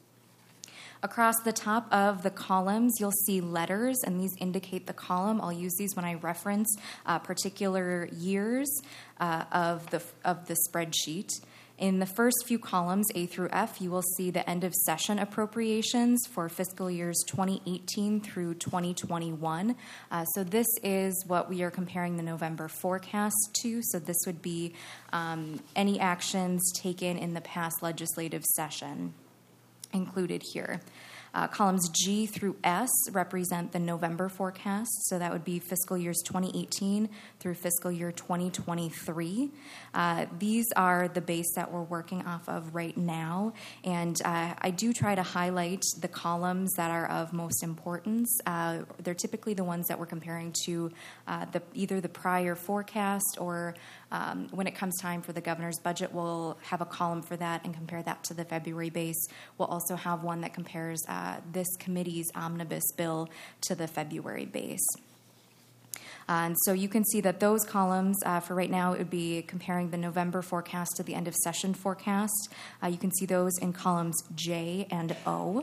Across the top of the columns, you'll see letters, and these indicate the column. I'll use these when I reference uh, particular years uh, of the of the spreadsheet. In the first few columns, A through F, you will see the end of session appropriations for fiscal years twenty eighteen through twenty twenty-one. Uh, so this is what we are comparing the November forecast to. So this would be um, any actions taken in the past legislative session included here. Uh, columns G through S represent the November forecast, so that would be fiscal years twenty eighteen through fiscal year twenty twenty-three. Uh, these are the base that we're working off of right now, and uh, I do try to highlight the columns that are of most importance. Uh, they're typically the ones that we're comparing to uh, the, either the prior forecast or um, when it comes time for the governor's budget, we'll have a column for that and compare that to the February base. We'll also have one that compares uh, Uh, this committee's omnibus bill to the February base. Uh, and so you can see that those columns, uh, for right now, it would be comparing the November forecast to the end of session forecast. Uh, you can see those in columns J and O.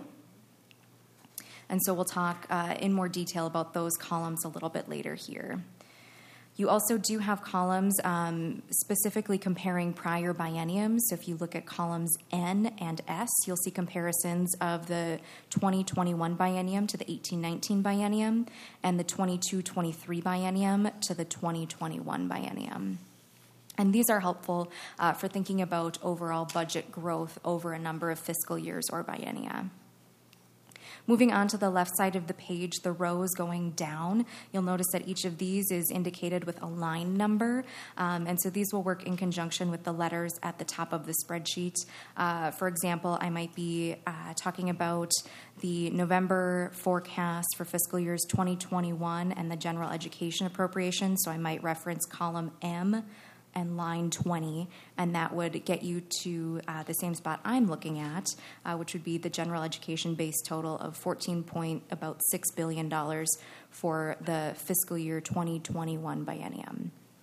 And so we'll talk uh, in more detail about those columns a little bit later here. You also do have columns um, specifically comparing prior bienniums. So if you look at columns N and S, you'll see comparisons of the twenty twenty-one biennium to the eighteen nineteen biennium and the twenty-two twenty-three biennium to the twenty twenty-one biennium. And these are helpful uh, for thinking about overall budget growth over a number of fiscal years or biennia. Moving on to the left side of the page, the rows going down, you'll notice that each of these is indicated with a line number. Um, and so these will work in conjunction with the letters at the top of the spreadsheet. Uh, for example, I might be uh, talking about the November forecast for fiscal years twenty twenty-one and the general education appropriation. So I might reference column M and line twenty, and that would get you to uh, the same spot I'm looking at, uh, which would be the general education base total of fourteen point about six billion dollars for the fiscal year twenty twenty-one biennium.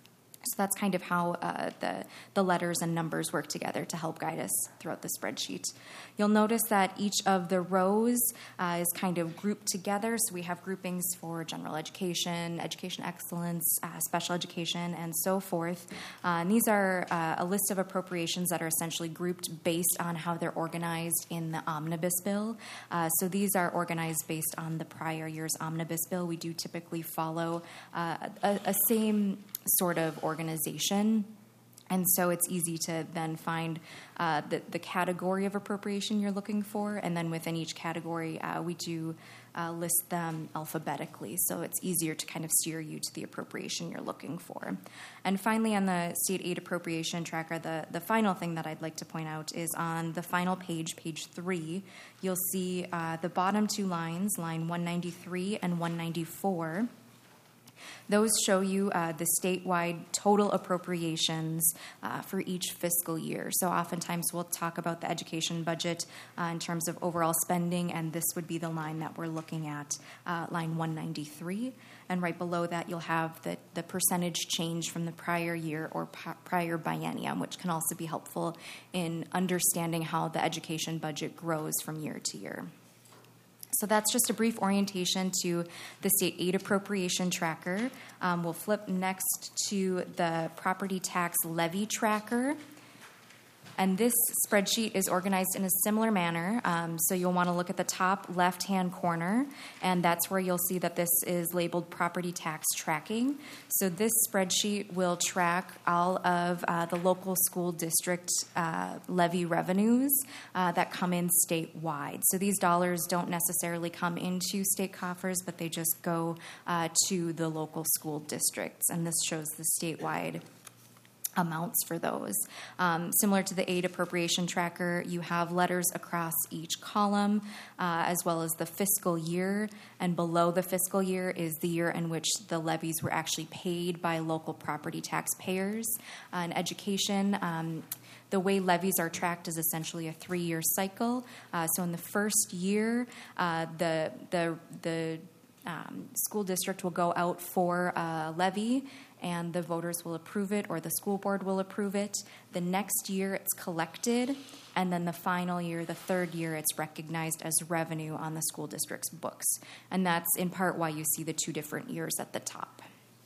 So that's kind of how uh, the, the letters and numbers work together to help guide us throughout the spreadsheet. You'll notice that each of the rows uh, is kind of grouped together. So we have groupings for general education, education excellence, uh, special education, and so forth. Uh, and these are uh, a list of appropriations that are essentially grouped based on how they're organized in the omnibus bill. Uh, so these are organized based on the prior year's omnibus bill. We do typically follow uh, a, a same sort of organization. And so it's easy to then find uh, the, the category of appropriation you're looking for. And then within each category, uh, we do uh, list them alphabetically. So it's easier to kind of steer you to the appropriation you're looking for. And finally, on the state aid appropriation tracker, the, the final thing that I'd like to point out is on the final page, page three, you'll see uh, the bottom two lines, line one ninety-three and one ninety-four. Those show you uh, the statewide total appropriations uh, for each fiscal year. So oftentimes we'll talk about the education budget uh, in terms of overall spending, and this would be the line that we're looking at, uh, line one ninety-three. And right below that, you'll have the, the percentage change from the prior year or p- prior biennium, which can also be helpful in understanding how the education budget grows from year to year. So that's just a brief orientation to the state aid appropriation tracker. Um, we'll flip next to the property tax levy tracker. And this spreadsheet is organized in a similar manner. Um, so you'll want to look at the top left-hand corner, and that's where you'll see that this is labeled property tax tracking. So this spreadsheet will track all of uh, the local school district uh, levy revenues uh, that come in statewide. So these dollars don't necessarily come into state coffers, but they just go uh, to the local school districts, and this shows the statewide amounts for those. Um, similar to the aid appropriation tracker, you have letters across each column, uh, as well as the fiscal year, and below the fiscal year is the year in which the levies were actually paid by local property taxpayers. Uh, in education, um, the way levies are tracked is essentially a three-year cycle. Uh, so in the first year, uh, the the the um, school district will go out for a levy, and the voters will approve it, or the school board will approve it. The next year, it's collected, and then the final year, the third year, it's recognized as revenue on the school district's books. And that's in part why you see the two different years at the top.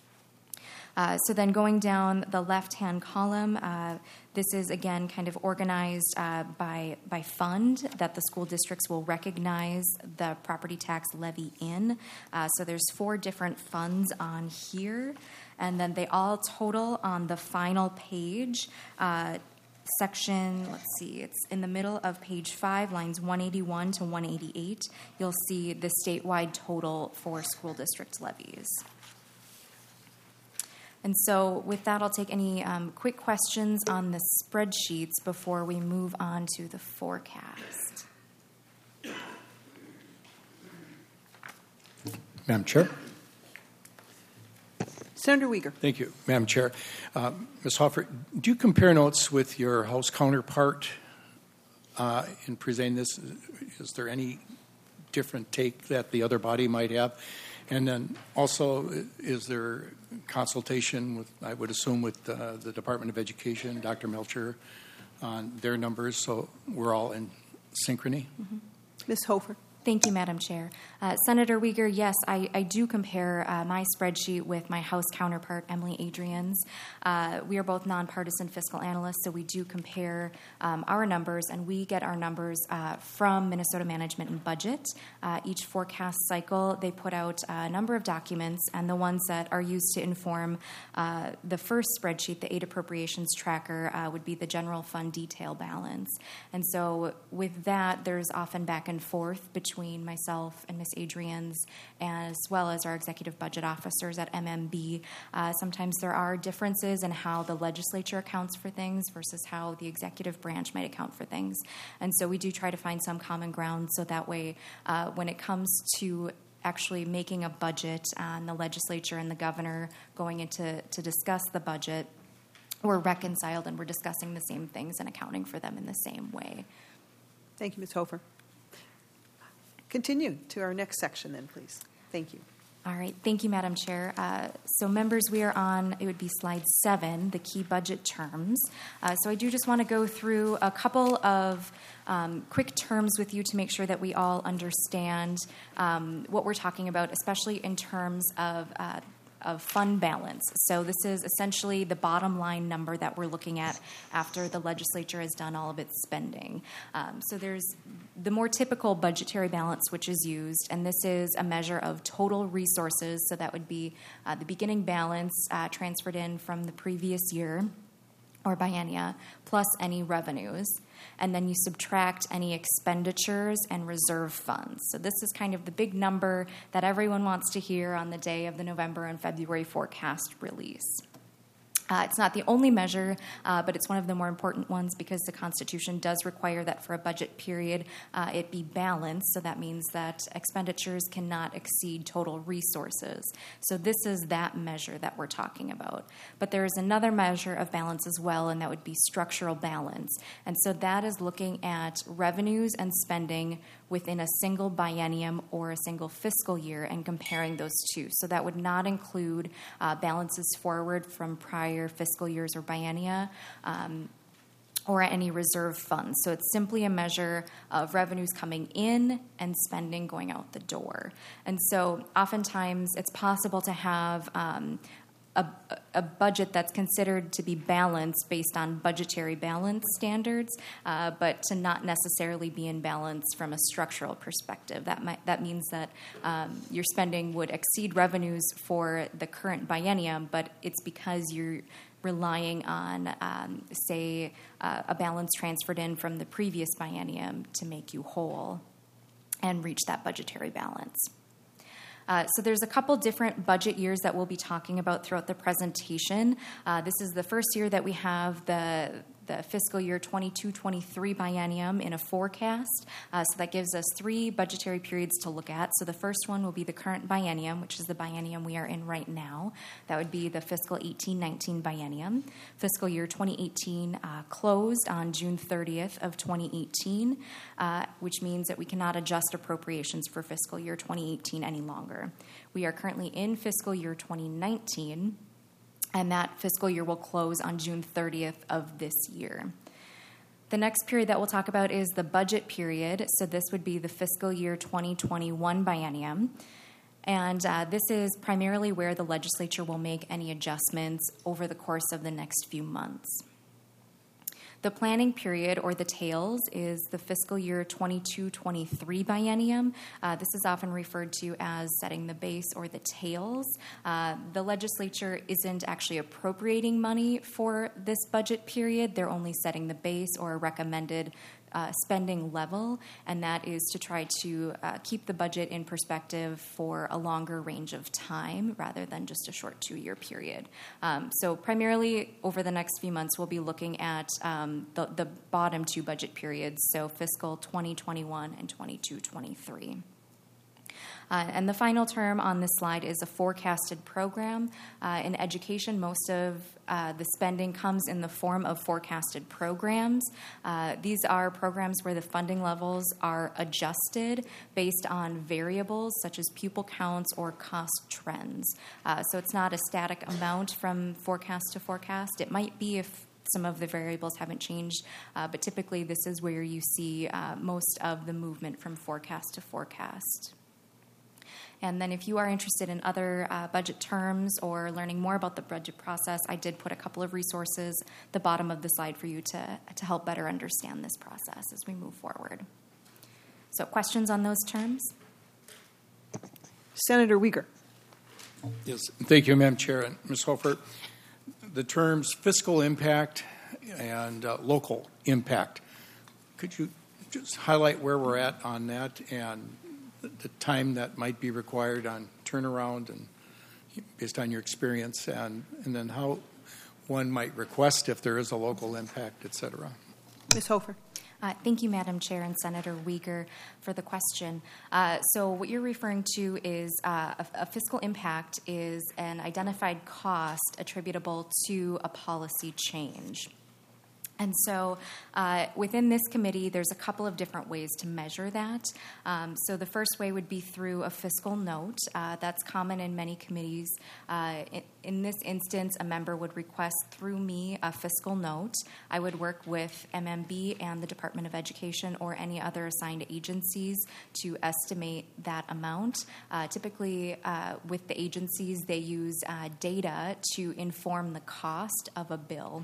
Uh, so then going down the left-hand column, uh, this is, again, kind of organized uh, by, by fund that the school districts will recognize the property tax levy in. Uh, so there's four different funds on here, and then they all total on the final page. Uh, section, let's see, it's in the middle of page five, lines one eighty-one to one eighty-eight. You'll see the statewide total for school district levies. And so with that, I'll take any um, quick questions on the spreadsheets before we move on to the forecast. Madam Chair. Senator Uyghur. Thank you, Madam Chair. Uh, Miz Hofer, do you compare notes with your House counterpart uh, in presenting this? Is there any different take that the other body might have? And then also, is there consultation with, I would assume, with uh, the Department of Education, Doctor Melcher, on their numbers, so we're all in synchrony? Mm-hmm. Miz Hofer. Thank you, Madam Chair. Uh, Senator Uyghur, yes, I, I do compare uh, my spreadsheet with my House counterpart, Emily Adrian's. Uh, we are both nonpartisan fiscal analysts, so we do compare um, our numbers, and we get our numbers uh, from Minnesota Management and Budget. Uh, each forecast cycle, they put out a number of documents, and the ones that are used to inform uh, the first spreadsheet, the aid appropriations tracker, uh, would be the general fund detail balance. And so with that, there's often back and forth between between myself and Miz Adrian's, as well as our executive budget officers at M M B. Uh, sometimes there are differences in how the legislature accounts for things versus how the executive branch might account for things. And so we do try to find some common ground, so that way uh, when it comes to actually making a budget and the legislature and the governor going into to discuss the budget, we're reconciled and we're discussing the same things and accounting for them in the same way. Thank you, Miz Hofer. Continue to our next section then, please. Thank you. All right, thank you, Madam Chair. Uh, so members, we are on, it would be slide seven, the key budget terms. Uh, so I do just want to go through a couple of um, quick terms with you to make sure that we all understand um, what we're talking about, especially in terms of uh, of fund balance. So this is essentially the bottom line number that we're looking at after the legislature has done all of its spending. Um, so there's the more typical budgetary balance, which is used, and this is a measure of total resources. So that would be uh, the beginning balance uh, transferred in from the previous year or biennia, plus any revenues. And then you subtract any expenditures and reserve funds. So this is kind of the big number that everyone wants to hear on the day of the November and February forecast release. Uh, it's not the only measure, uh, but it's one of the more important ones because the Constitution does require that for a budget period uh, it be balanced. So that means that expenditures cannot exceed total resources. So this is that measure that we're talking about. But there is another measure of balance as well, and that would be structural balance. And so that is looking at revenues and spending within a single biennium or a single fiscal year and comparing those two. So that would not include uh, balances forward from prior fiscal years or biennia um, or any reserve funds. So it's simply a measure of revenues coming in and spending going out the door. And so oftentimes it's possible to have um, A, a budget that's considered to be balanced based on budgetary balance standards, uh, but to not necessarily be in balance from a structural perspective. That might, that means that um, your spending would exceed revenues for the current biennium, but it's because you're relying on, um, say, uh, a balance transferred in from the previous biennium to make you whole and reach that budgetary balance. Uh, so there's a couple different budget years that we'll be talking about throughout the presentation. Uh, this is the first year that we have the the fiscal year twenty-two twenty-three biennium in a forecast. Uh, so that gives us three budgetary periods to look at. So the first one will be the current biennium, which is the biennium we are in right now. That would be the fiscal eighteen nineteen biennium. Fiscal year twenty eighteen uh, closed on June thirtieth of twenty eighteen, uh, which means that we cannot adjust appropriations for fiscal year twenty eighteen any longer. We are currently in fiscal year twenty nineteen, and that fiscal year will close on June thirtieth of this year. The next period that we'll talk about is the budget period. So this would be the fiscal year twenty twenty-one biennium. And uh, this is primarily where the legislature will make any adjustments over the course of the next few months. The planning period, or the tails, is the fiscal year twenty-two twenty-three biennium. Uh, this is often referred to as setting the base or the tails. Uh, the legislature isn't actually appropriating money for this budget period. They're only setting the base or a recommended Uh, spending level, and that is to try to uh, keep the budget in perspective for a longer range of time rather than just a short two-year period. Um, so primarily over the next few months, we'll be looking at um, the, the bottom two budget periods, so fiscal twenty twenty-one and twenty-two twenty-three. Uh, and the final term on this slide is a forecasted program. Uh, in education, most of uh, the spending comes in the form of forecasted programs. Uh, these are programs where the funding levels are adjusted based on variables such as pupil counts or cost trends. Uh, so it's not a static amount from forecast to forecast. It might be if some of the variables haven't changed, uh, but typically this is where you see uh, most of the movement from forecast to forecast. And then if you are interested in other uh, budget terms or learning more about the budget process, I did put a couple of resources at the bottom of the slide for you to, to help better understand this process as we move forward. So questions on those terms? Senator Uyghur. Yes, thank you, Madam Chair. And Miz Hofer, the terms fiscal impact and uh, local impact, could you just highlight where we're at on that and the time that might be required on turnaround and based on your experience, and, and then how one might request if there is a local impact, et cetera? Miz Hofer. Uh, thank you, Madam Chair and Senator Uyghur, for the question. Uh, so what you're referring to is uh, a, a fiscal impact is an identified cost attributable to a policy change. And so uh, within this committee, there's a couple of different ways to measure that. Um, so the first way would be through a fiscal note. Uh, that's common in many committees. Uh, in, in this instance, a member would request through me a fiscal note. I would work with M M B and the Department of Education or any other assigned agencies to estimate that amount. Uh, typically, uh, with the agencies, they use uh, data to inform the cost of a bill.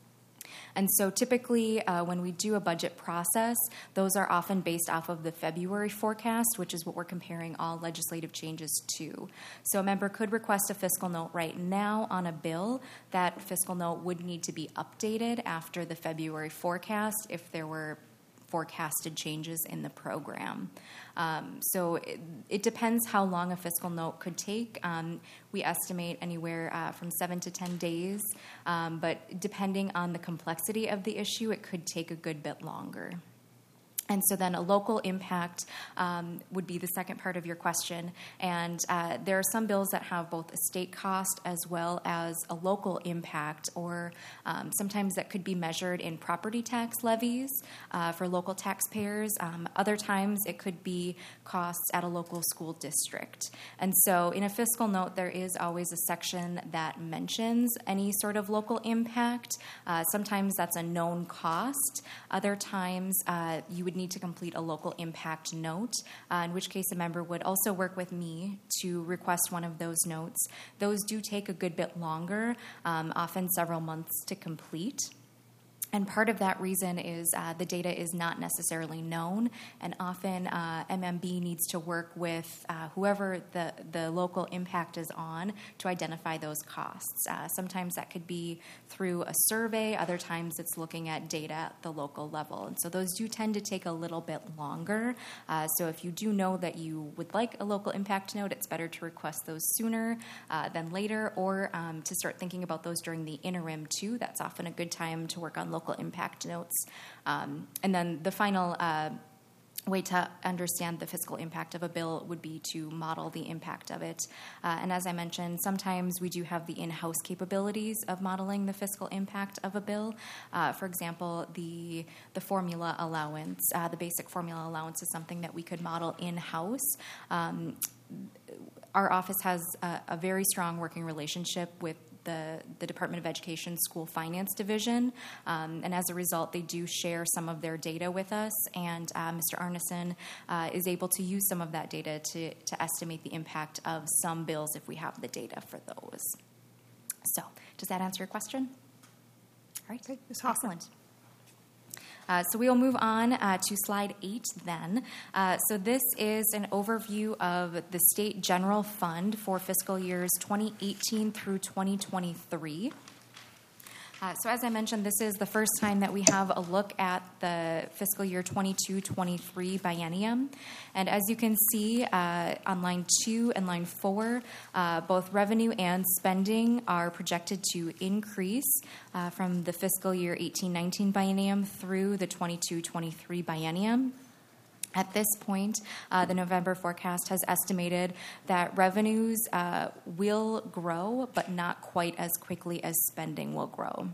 And so typically uh, when we do a budget process, those are often based off of the February forecast, which is what we're comparing all legislative changes to. So a member could request a fiscal note right now on a bill. That fiscal note would need to be updated after the February forecast if there were forecasted changes in the program. Um, so it, it depends how long a fiscal note could take. Um, we estimate anywhere uh, from seven to ten days, um, but depending on the complexity of the issue, it could take a good bit longer. And so then a local impact um, would be the second part of your question. And uh, there are some bills that have both a state cost as well as a local impact, or um, sometimes that could be measured in property tax levies uh, for local taxpayers. Um, other times it could be costs at a local school district. And so in a fiscal note, there is always a section that mentions any sort of local impact. Uh, sometimes that's a known cost. Other times uh, you would need to complete a local impact note, uh, in which case a member would also work with me to request one of those notes. Those do take a good bit longer, um, often several months to complete. And part of that reason is uh, the data is not necessarily known, and often uh, M M B needs to work with uh, whoever the, the local impact is on to identify those costs. Uh, sometimes that could be through a survey, other times it's looking at data at the local level. And so those do tend to take a little bit longer. Uh, so if you do know that you would like a local impact note, it's better to request those sooner uh, than later, or um, to start thinking about those during the interim too. That's often a good time to work on local impact notes. Um, and then the final uh, way to understand the fiscal impact of a bill would be to model the impact of it. Uh, and as I mentioned, sometimes we do have the in-house capabilities of modeling the fiscal impact of a bill. Uh, for example, the the formula allowance, uh, the basic formula allowance is something that we could model in-house. Um, our office has a, a very strong working relationship with The, the Department of Education School Finance Division, um, and as a result, they do share some of their data with us, and uh, Mister Arneson uh, is able to use some of that data to, to estimate the impact of some bills if we have the data for those. So, does that answer your question? All right, okay, excellent. Uh, so we will move on uh, to slide eight then. Uh, so this is an overview of the State General Fund for fiscal years twenty eighteen through twenty twenty-three. Uh, so as I mentioned, this is the first time that we have a look at the fiscal year twenty-two twenty-three biennium. And as you can see uh, on line two and line four, uh, both revenue and spending are projected to increase uh, from the fiscal year eighteen nineteen biennium through the twenty-two twenty-three biennium. At this point, uh, the November forecast has estimated that revenues uh, will grow, but not quite as quickly as spending will grow.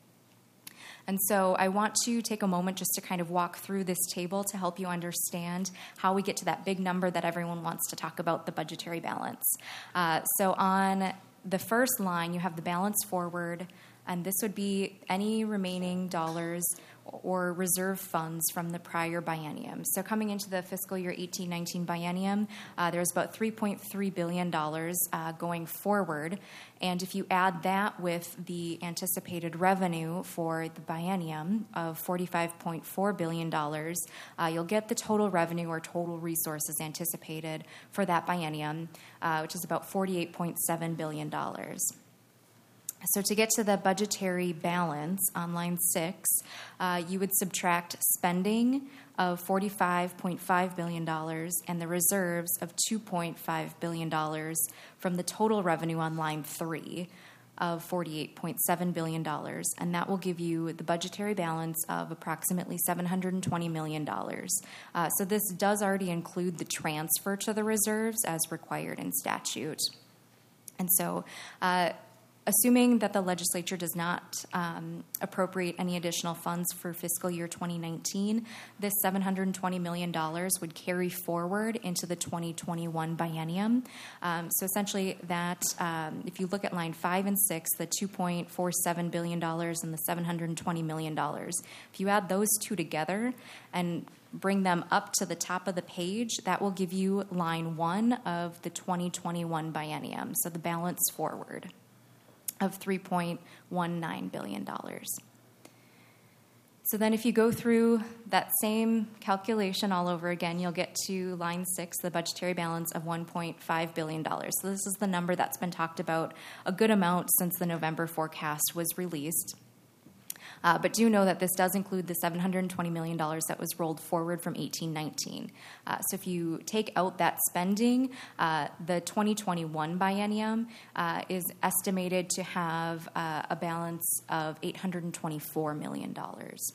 And so I want to take a moment just to kind of walk through this table to help you understand how we get to that big number that everyone wants to talk about, the budgetary balance. Uh, so on the first line, you have the balance forward, and this would be any remaining dollars or reserve funds from the prior biennium. So coming into the fiscal year eighteen nineteen biennium, uh, there's about three point three billion dollars uh, going forward. And if you add that with the anticipated revenue for the biennium of forty-five point four billion dollars, uh, you'll get the total revenue or total resources anticipated for that biennium, uh, which is about forty-eight point seven billion dollars. So to get to the budgetary balance on line six, uh, you would subtract spending of forty-five point five billion dollars and the reserves of two point five billion dollars from the total revenue on line three of forty-eight point seven billion dollars, and that will give you the budgetary balance of approximately seven hundred twenty million dollars. Uh, so this does already include the transfer to the reserves as required in statute. And so uh, assuming that the legislature does not um, appropriate any additional funds for fiscal year twenty nineteen, this seven hundred twenty million dollars would carry forward into the twenty twenty-one biennium. Um, so essentially that, um, if you look at line five and six, the two point four seven billion dollars and the seven hundred twenty million dollars, if you add those two together and bring them up to the top of the page, that will give you line one of the twenty twenty-one biennium, so the balance forward of three point one nine billion dollars. So then if you go through that same calculation all over again, you'll get to line six, the budgetary balance of one point five billion dollars. So this is the number that's been talked about a good amount since the November forecast was released. Uh, but do know that this does include the seven hundred twenty million dollars that was rolled forward from eighteen nineteen. Uh, so if you take out that spending, uh, the twenty twenty-one biennium uh, is estimated to have uh, a balance of eight hundred twenty-four million dollars.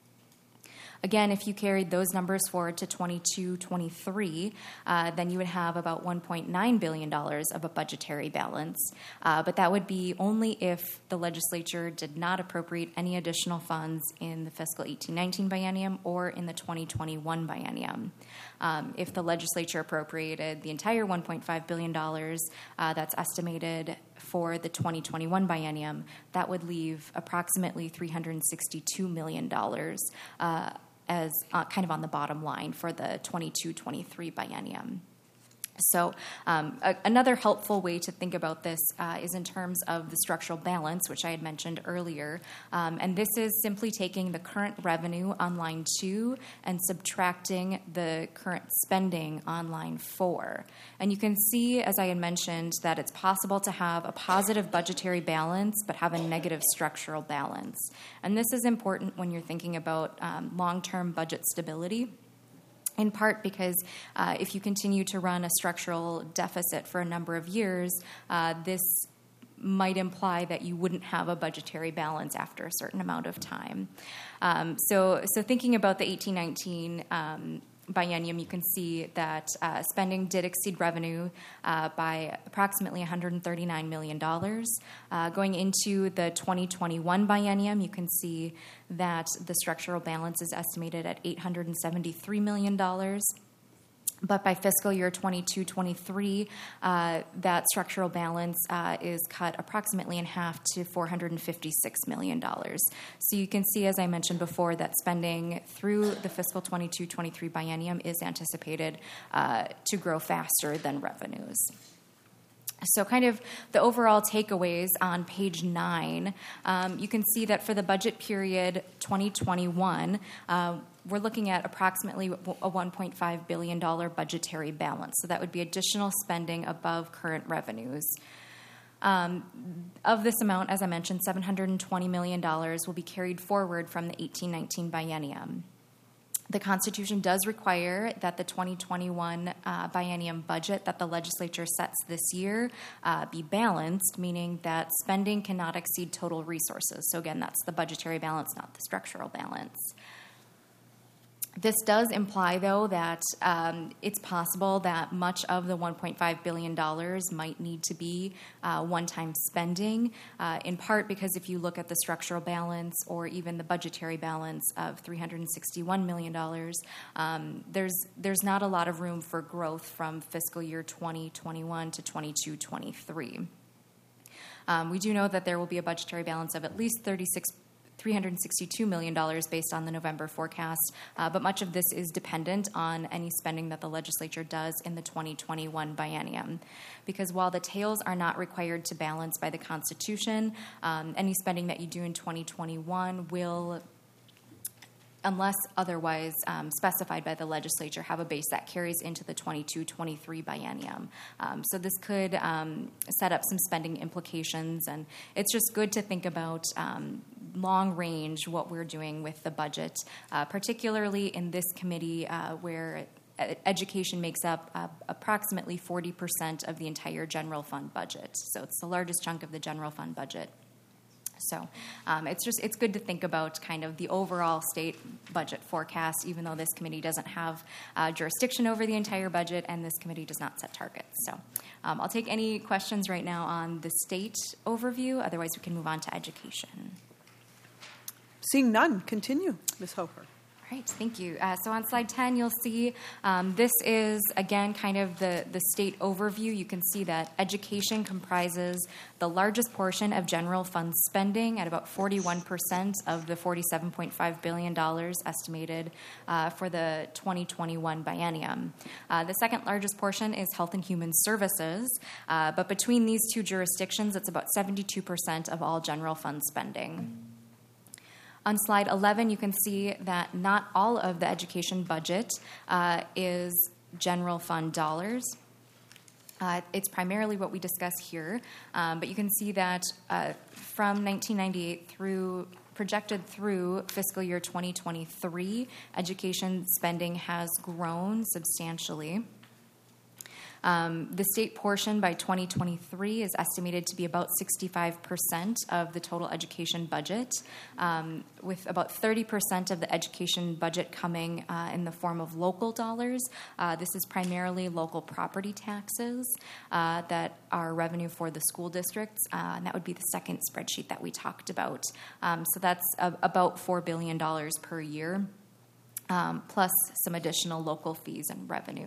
Again, if you carried those numbers forward to twenty-two twenty-three, uh, then you would have about one point nine billion dollars of a budgetary balance. Uh, but that would be only if the legislature did not appropriate any additional funds in the fiscal eighteen nineteen biennium or in the twenty twenty-one biennium. Um, if the legislature appropriated the entire one point five billion dollars uh, that's estimated for the twenty twenty-one biennium, that would leave approximately three hundred sixty-two million dollars uh, as uh, kind of on the bottom line for the twenty-two twenty-three biennium. So um, a, another helpful way to think about this uh, is in terms of the structural balance, which I had mentioned earlier. Um, and this is simply taking the current revenue on line two and subtracting the current spending on line four. And you can see, as I had mentioned, that it's possible to have a positive budgetary balance but have a negative structural balance. And this is important when you're thinking about um, long-term budget stability. In part because uh, if you continue to run a structural deficit for a number of years, uh, this might imply that you wouldn't have a budgetary balance after a certain amount of time. Um, so, so thinking about the eighteen nineteen um, biennium, you can see that uh, spending did exceed revenue uh, by approximately one hundred thirty-nine million dollars. Uh, going into the twenty twenty-one biennium, you can see that the structural balance is estimated at eight hundred seventy-three million dollars. But by fiscal year twenty-two twenty-three, uh, that structural balance uh, is cut approximately in half to four hundred fifty-six million dollars. So you can see, as I mentioned before, that spending through the fiscal twenty-two twenty-three biennium is anticipated uh, to grow faster than revenues. So kind of the overall takeaways on page nine, um, you can see that for the budget period twenty twenty-one, uh, we're looking at approximately a one point five billion dollars budgetary balance. So that would be additional spending above current revenues. Um, of this amount, as I mentioned, seven hundred twenty million dollars will be carried forward from the eighteen nineteen biennium. The Constitution does require that the twenty twenty-one uh, biennium budget that the legislature sets this year uh, be balanced, meaning that spending cannot exceed total resources. So again, that's the budgetary balance, not the structural balance. This does imply, though, that um, it's possible that much of the one point five billion dollars might need to be uh, one-time spending, uh, in part because if you look at the structural balance or even the budgetary balance of three hundred sixty-one million dollars, um, there's, there's not a lot of room for growth from fiscal year twenty twenty-one to twenty-two twenty-three. Um, we do know that there will be a budgetary balance of at least thirty-six three hundred sixty-two million dollars based on the November forecast, uh, but much of this is dependent on any spending that the legislature does in the twenty twenty-one biennium. Because while the tails are not required to balance by the Constitution, um, any spending that you do in twenty twenty-one will, unless otherwise um, specified by the legislature, have a base that carries into the twenty-two twenty-three biennium. Um, so this could um, set up some spending implications, and it's just good to think about um, long range what we're doing with the budget, uh, particularly in this committee uh, where education makes up uh, approximately forty percent of the entire general fund budget. So it's the largest chunk of the general fund budget. So um, it's just it's good to think about kind of the overall state budget forecast, even though this committee doesn't have uh, jurisdiction over the entire budget, and this committee does not set targets. So um, I'll take any questions right now on the state overview. Otherwise, we can move on to education. Seeing none, continue, Miz Hofer. All right, thank you. Uh, so on slide ten, you'll see um, this is, again, kind of the, the state overview. You can see that education comprises the largest portion of general fund spending at about forty-one percent of the forty-seven point five billion dollars estimated uh, for the twenty twenty-one biennium. Uh, the second largest portion is health and human services, uh, but between these two jurisdictions, it's about seventy-two percent of all general fund spending. On slide eleven, you can see that not all of the education budget uh, is general fund dollars. Uh, it's primarily what we discuss here, um, but you can see that uh, from nineteen ninety-eight through projected through fiscal year twenty twenty-three, education spending has grown substantially. Um, the state portion by twenty twenty-three is estimated to be about sixty-five percent of the total education budget, um, with about thirty percent of the education budget coming uh, in the form of local dollars. Uh, this is primarily local property taxes uh, that are revenue for the school districts, uh, and that would be the second spreadsheet that we talked about. Um, so that's a, about four billion dollars per year, um, plus some additional local fees and revenue.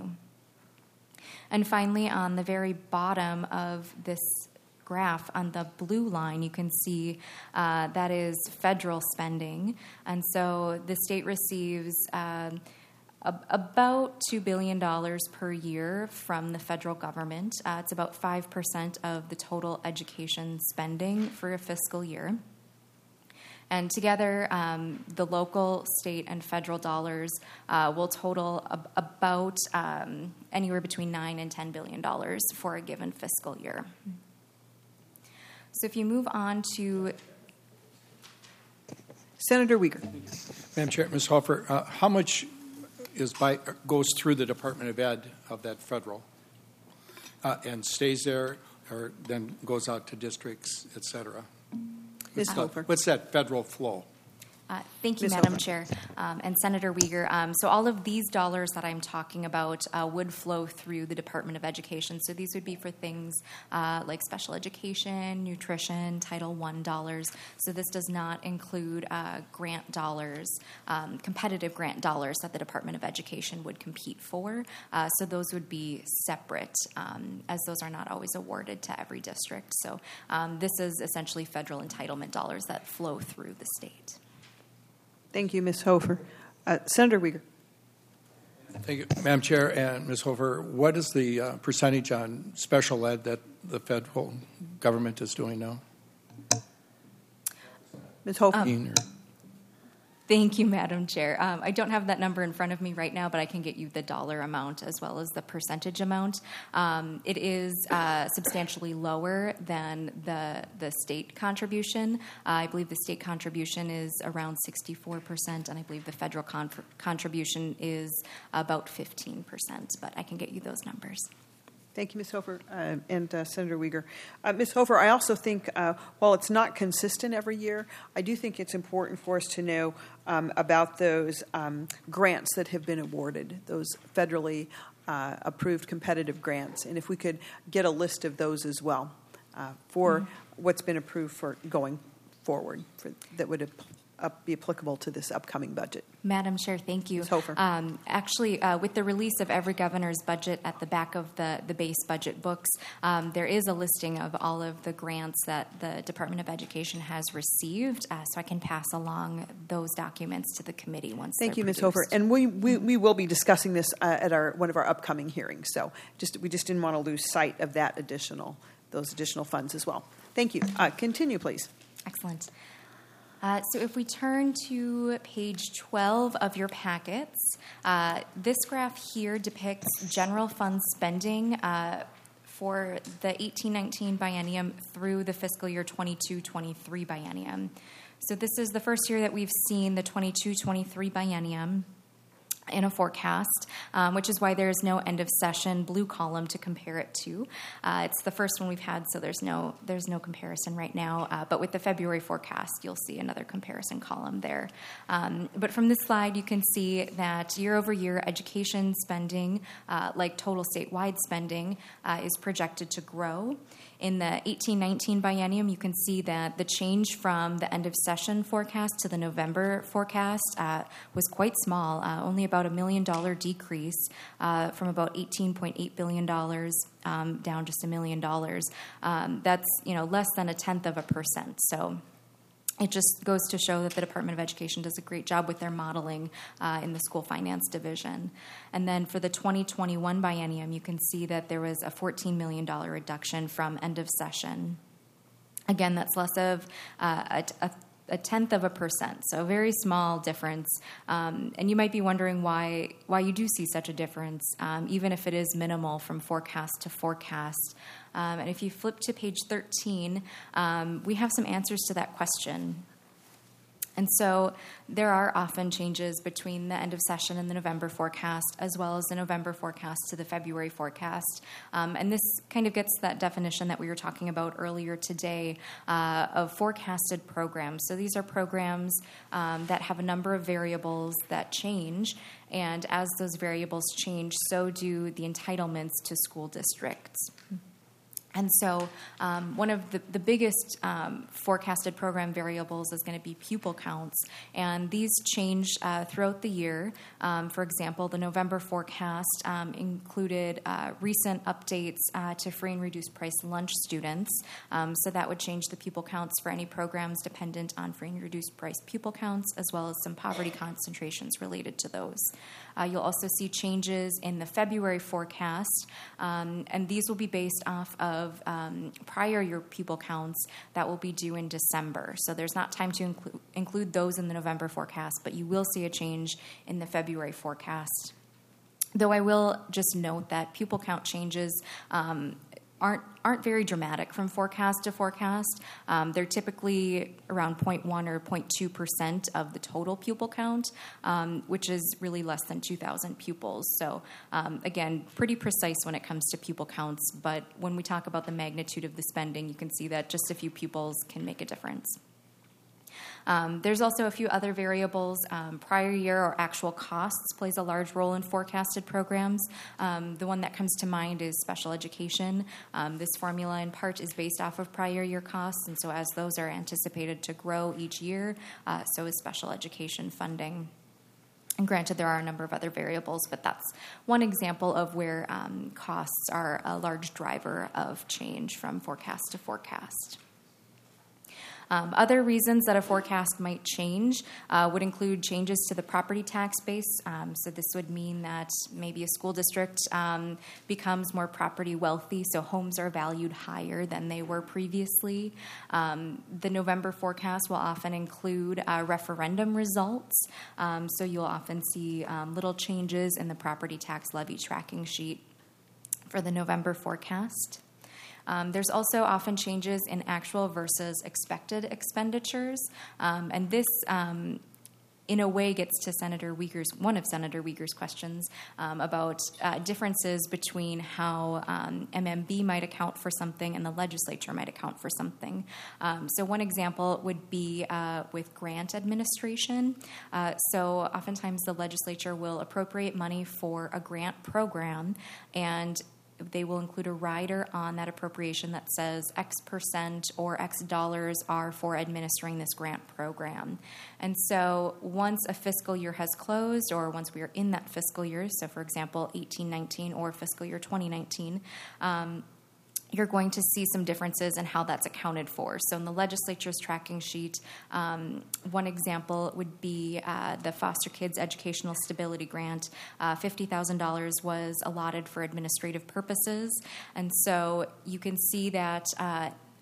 And finally, on the very bottom of this graph, on the blue line, you can see uh, that is federal spending. And so the state receives uh, a- about two billion dollars per year from the federal government. Uh, it's about five percent of the total education spending for a fiscal year. And together, um, the local, state, and federal dollars uh, will total ab- about um, anywhere between nine and ten billion dollars for a given fiscal year. So, if you move on to Senator Uyghur. Madam Chair, Miz Hofer, uh, how much is by goes through the Department of Ed of that federal uh, and stays there, or then goes out to districts, et cetera? Miz What's, Hofer. what's that federal flow? Uh, thank you, Miz Madam Hofer. Chair um, and Senator Uyghur. Um, so all of these dollars that I'm talking about uh, would flow through the Department of Education. So these would be for things uh, like special education, nutrition, Title one dollars. So this does not include uh, grant dollars, um, competitive grant dollars that the Department of Education would compete for. Uh, so those would be separate, um, as those are not always awarded to every district. So um, this is essentially federal entitlement dollars that flow through the state. Thank you, Miz Hofer. Uh, Senator Uyghur. Thank you, Madam Chair and Miz Hofer. What is the uh, percentage on special ed that the federal government is doing now? Miz Hofer. Um, Thank you, Madam Chair. Um, I don't have that number in front of me right now, but I can get you the dollar amount as well as the percentage amount. Um, it is uh, substantially lower than the the state contribution. Uh, I believe the state contribution is around sixty-four percent, and I believe the federal con- contribution is about fifteen percent, but I can get you those numbers. Thank you, Miz Hofer uh, and uh, Senator Uyghur. Uh, Miz Hofer, I also think uh, while it's not consistent every year, I do think it's important for us to know um, about those um, grants that have been awarded, those federally uh, approved competitive grants, and if we could get a list of those as well uh, for mm-hmm. what's been approved for going forward, for, that would uh, be applicable to this upcoming budget. Madam Chair, thank you. Miz Hofer. Um, actually, uh, with the release of every governor's budget at the back of the, the base budget books, um, there is a listing of all of the grants that the Department of Education has received, uh, so I can pass along those documents to the committee once Thank they're you, Miz produced. Hofer. And we, we, we will be discussing this uh, at our one of our upcoming hearings, so just we just didn't want to lose sight of that additional, those additional funds as well. Thank you. Uh, continue, please. Excellent. Uh, so if we turn to page twelve of your packets, uh, this graph here depicts general fund spending uh, for the eighteen nineteen biennium through the fiscal year twenty-two twenty-three biennium. So this is the first year that we've seen the twenty-two twenty-three biennium. in a forecast, um, which is why there is no end of session blue column to compare it to. Uh, it's the first one we've had, so there's no there's no comparison right now. Uh, but with the February forecast, you'll see another comparison column there. Um, but from this slide, you can see that year over year, education spending, uh, like total statewide spending, uh, is projected to grow. In the eighteen nineteen biennium, you can see that the change from the end of session forecast to the November forecast uh, was quite small, uh, only about a million dollar decrease uh, from about eighteen point eight billion dollars um, down just a million dollars. Um, that's you know less than a tenth of a percent. So it just goes to show that the Department of Education does a great job with their modeling uh, in the school finance division. And then for the twenty twenty-one biennium, you can see that there was a fourteen million dollars reduction from end of session. Again, that's less of uh, a, a a tenth of a percent, so a very small difference. Um, and you might be wondering why why you do see such a difference, um, even if it is minimal from forecast to forecast. Um, and if you flip to page thirteen, um, we have some answers to that question. And so there are often changes between the end of session and the November forecast, as well as the November forecast to the February forecast. Um, and this kind of gets that definition that we were talking about earlier today uh, of forecasted programs. So these are programs um, that have a number of variables that change. And as those variables change, so do the entitlements to school districts. And so um, one of the, the biggest um, forecasted program variables is going to be pupil counts. And these change uh, throughout the year. Um, for example, the November forecast um, included uh, recent updates uh, to free and reduced price lunch students. Um, so that would change the pupil counts for any programs dependent on free and reduced price pupil counts, as well as some poverty concentrations related to those. Uh, you'll also see changes in the February forecast, um, and these will be based off of um, prior year pupil counts that will be due in December. So there's not time to inclu- include those in the November forecast, but you will see a change in the February forecast. Though I will just note that pupil count changes um, aren't aren't very dramatic from forecast to forecast. Um, they're typically around zero point one or zero point two percent of the total pupil count, um, which is really less than two thousand pupils. So um, again, pretty precise when it comes to pupil counts, but when we talk about the magnitude of the spending, you can see that just a few pupils can make a difference. Um, there's also a few other variables. Um, prior year or actual costs plays a large role in forecasted programs. Um, the one that comes to mind is special education. Um, this formula in part is based off of prior year costs, and so as those are anticipated to grow each year, uh, so is special education funding. And granted, there are a number of other variables, but that's one example of where um, costs are a large driver of change from forecast to forecast. Um, other reasons that a forecast might change uh, would include changes to the property tax base. Um, so this would mean that maybe a school district um, becomes more property wealthy, so homes are valued higher than they were previously. Um, the November forecast will often include uh, referendum results, um, so you'll often see um, little changes in the property tax levy tracking sheet for the November forecast. Um, there's also often changes in actual versus expected expenditures, um, and this, um, in a way, gets to Senator Uyghur's one of Senator Uyghur's questions um, about uh, differences between how um, M M B might account for something and the legislature might account for something. Um, so one example would be uh, with grant administration. Uh, so oftentimes the legislature will appropriate money for a grant program, and they will include a rider on that appropriation that says X percent or X dollars are for administering this grant program. And so once a fiscal year has closed, or once we are in that fiscal year, so for example, eighteen nineteen or fiscal year twenty nineteen, um, you're going to see some differences in how that's accounted for. So in the legislature's tracking sheet, um, one example would be uh, the Foster Kids Educational Stability Grant. Uh, fifty thousand dollars was allotted for administrative purposes. And so you can see that uh,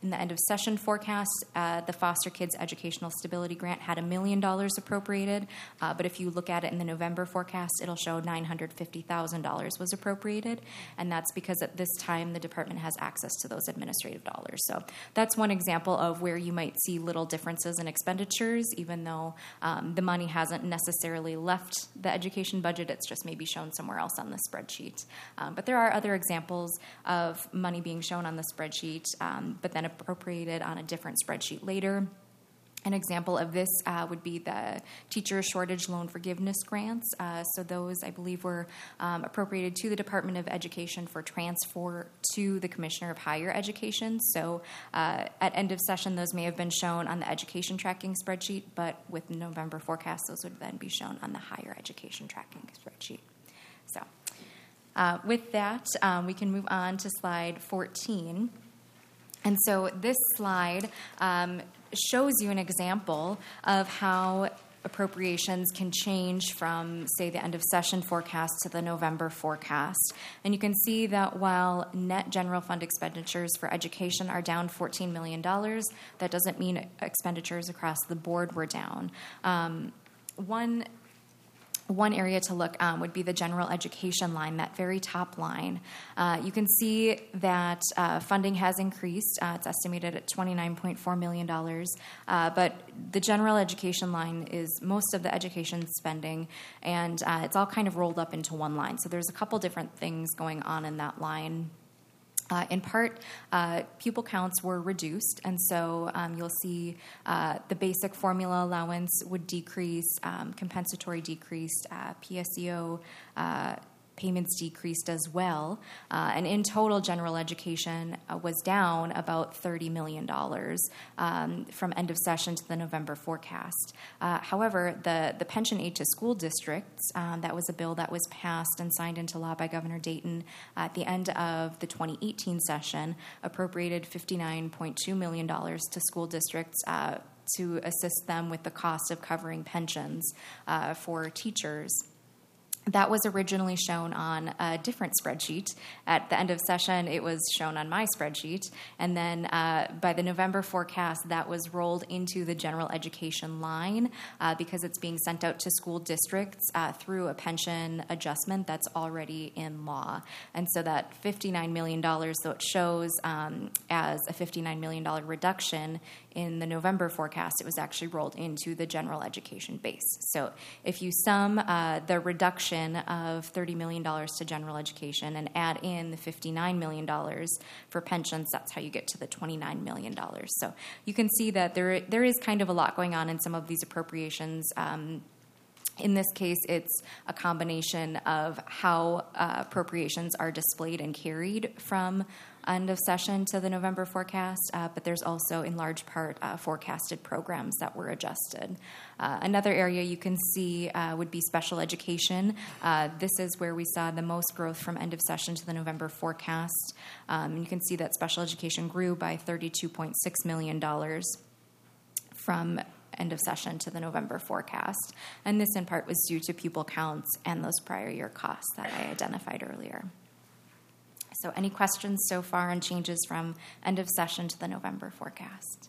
in the end of session forecast, uh, the Foster Kids Educational Stability Grant had a million dollars appropriated, uh, but if you look at it in the November forecast, it'll show nine hundred fifty thousand dollars was appropriated, and that's because at this time the department has access to those administrative dollars. So that's one example of where you might see little differences in expenditures, even though um, the money hasn't necessarily left the education budget, it's just maybe shown somewhere else on the spreadsheet. Um, but there are other examples of money being shown on the spreadsheet, um, but then appropriated on a different spreadsheet later. An example of this uh, would be the teacher shortage loan forgiveness grants. Uh, so those, I believe, were um, appropriated to the Department of Education for transfer to the Commissioner of Higher Education. So uh, at end of session, those may have been shown on the education tracking spreadsheet, but with November forecast, those would then be shown on the higher education tracking spreadsheet. So uh, with that, um, we can move on to slide fourteen. And so this slide um, shows you an example of how appropriations can change from, say, the end of session forecast to the November forecast. And you can see that while net general fund expenditures for education are down fourteen million dollars, that doesn't mean expenditures across the board were down. Um, one One area to look um, would be the general education line, that very top line. Uh, you can see that uh, funding has increased. Uh, it's estimated at twenty-nine point four million dollars. Uh, but the general education line is most of the education spending, and uh, it's all kind of rolled up into one line. So there's a couple different things going on in that line. Uh, in part, uh, pupil counts were reduced, and so um, you'll see uh, the basic formula allowance would decrease, um, compensatory decreased, uh, P S E O uh, payments decreased as well. Uh, and in total, general education uh, was down about thirty million dollars um, from end of session to the November forecast. Uh, however, the, the pension aid to school districts, um, that was a bill that was passed and signed into law by Governor Dayton at the end of the twenty eighteen session, appropriated fifty-nine point two million dollars to school districts uh, to assist them with the cost of covering pensions uh, for teachers. That was originally shown on a different spreadsheet. At the end of session, it was shown on my spreadsheet. And then uh, by the November forecast, that was rolled into the general education line uh, because it's being sent out to school districts uh, through a pension adjustment that's already in law. And so that fifty-nine million dollars, though it shows um, as a fifty-nine million dollars reduction in the November forecast, it was actually rolled into the general education base. So if you sum uh, the reduction of thirty million dollars to general education and add in the fifty-nine million dollars for pensions, that's how you get to the twenty-nine million dollars. So you can see that there there is kind of a lot going on in some of these appropriations. Um, In this case, it's a combination of how uh, appropriations are displayed and carried from end of session to the November forecast, uh, but there's also, in large part, uh, forecasted programs that were adjusted. Uh, another area you can see uh, would be special education. Uh, this is where we saw the most growth from end of session to the November forecast. Um, you can see that special education grew by thirty-two point six million dollars from end of session to the November forecast. And this in part was due to pupil counts and those prior year costs that I identified earlier. So any questions so far on changes from end of session to the November forecast?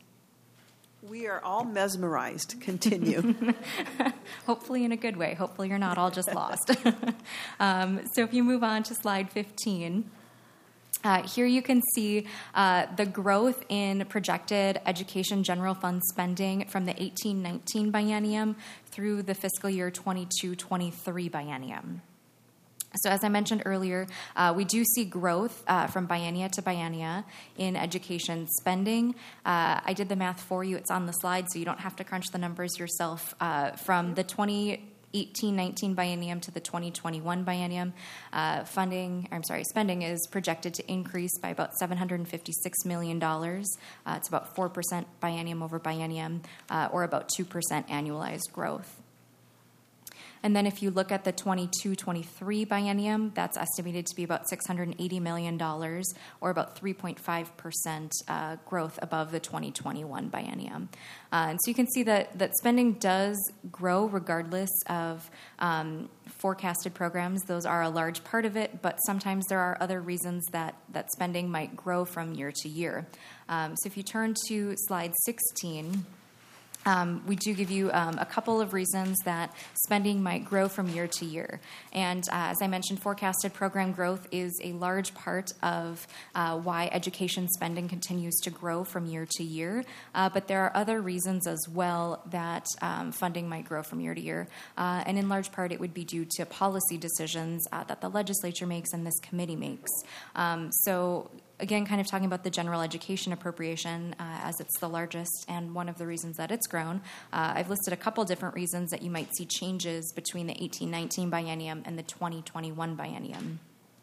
We are all mesmerized. Continue. Hopefully in a good way. Hopefully you're not all just lost. um, so if you move on to slide fifteen, Uh, here you can see uh, the growth in projected education general fund spending from the eighteen nineteen biennium through the fiscal year twenty-two twenty-three biennium. So as I mentioned earlier, uh, we do see growth uh, from biennia to biennia in education spending. Uh, I did the math for you. It's on the slide, so you don't have to crunch the numbers yourself. Uh, from the twenty eighteen nineteen biennium to the twenty twenty-one biennium, uh, funding, I'm sorry, spending is projected to increase by about seven hundred fifty-six million dollars. Uh, it's about four percent biennium over biennium, uh, or about two percent annualized growth. And then if you look at the twenty-two twenty-three biennium, that's estimated to be about six hundred eighty million dollars, or about three point five percent uh, growth above the twenty twenty-one biennium. Uh, and so you can see that, that spending does grow regardless of um, forecasted programs. Those are a large part of it, but sometimes there are other reasons that, that spending might grow from year to year. Um, so if you turn to slide sixteen, Um, we do give you um, a couple of reasons that spending might grow from year to year. And uh, as I mentioned, forecasted program growth is a large part of uh, why education spending continues to grow from year to year. Uh, but there are other reasons as well that um, funding might grow from year to year. Uh, and in large part, it would be due to policy decisions uh, that the legislature makes and this committee makes. Um, so Again, kind of talking about the general education appropriation uh, as it's the largest and one of the reasons that it's grown. Uh, I've listed a couple different reasons that you might see changes between the eighteen nineteen biennium and the twenty twenty-one biennium.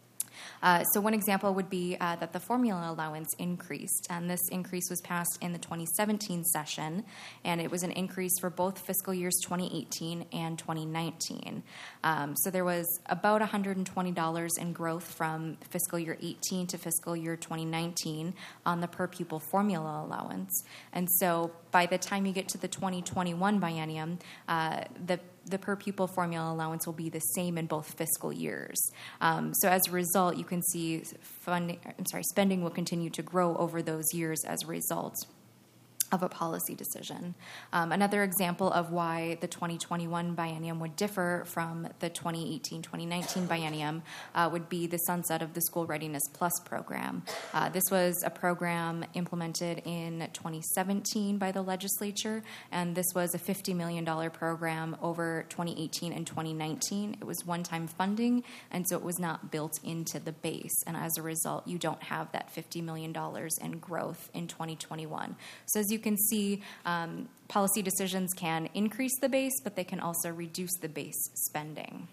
Uh, so one example would be uh, that the formula allowance increased, and this increase was passed in the twenty seventeen session, and it was an increase for both fiscal years twenty eighteen and twenty nineteen. Um, so there was about one hundred twenty dollars in growth from fiscal year eighteen to fiscal year twenty nineteen on the per pupil formula allowance. And so by the time you get to the twenty twenty-one biennium, uh, the the per pupil formula allowance will be the same in both fiscal years. Um, so as a result, you can see funding, I'm sorry, spending will continue to grow over those years as a result of a policy decision. Um, another example of why the twenty twenty-one biennium would differ from the twenty eighteen twenty nineteen biennium uh, would be the sunset of the School Readiness Plus program. Uh, this was a program implemented in twenty seventeen by the legislature, and this was a fifty million dollars program over twenty eighteen and twenty nineteen. It was one-time funding, and so it was not built into the base, and as a result, you don't have that fifty million dollars in growth in twenty twenty-one. So as you can see, um, policy decisions can increase the base, but they can also reduce the base spending.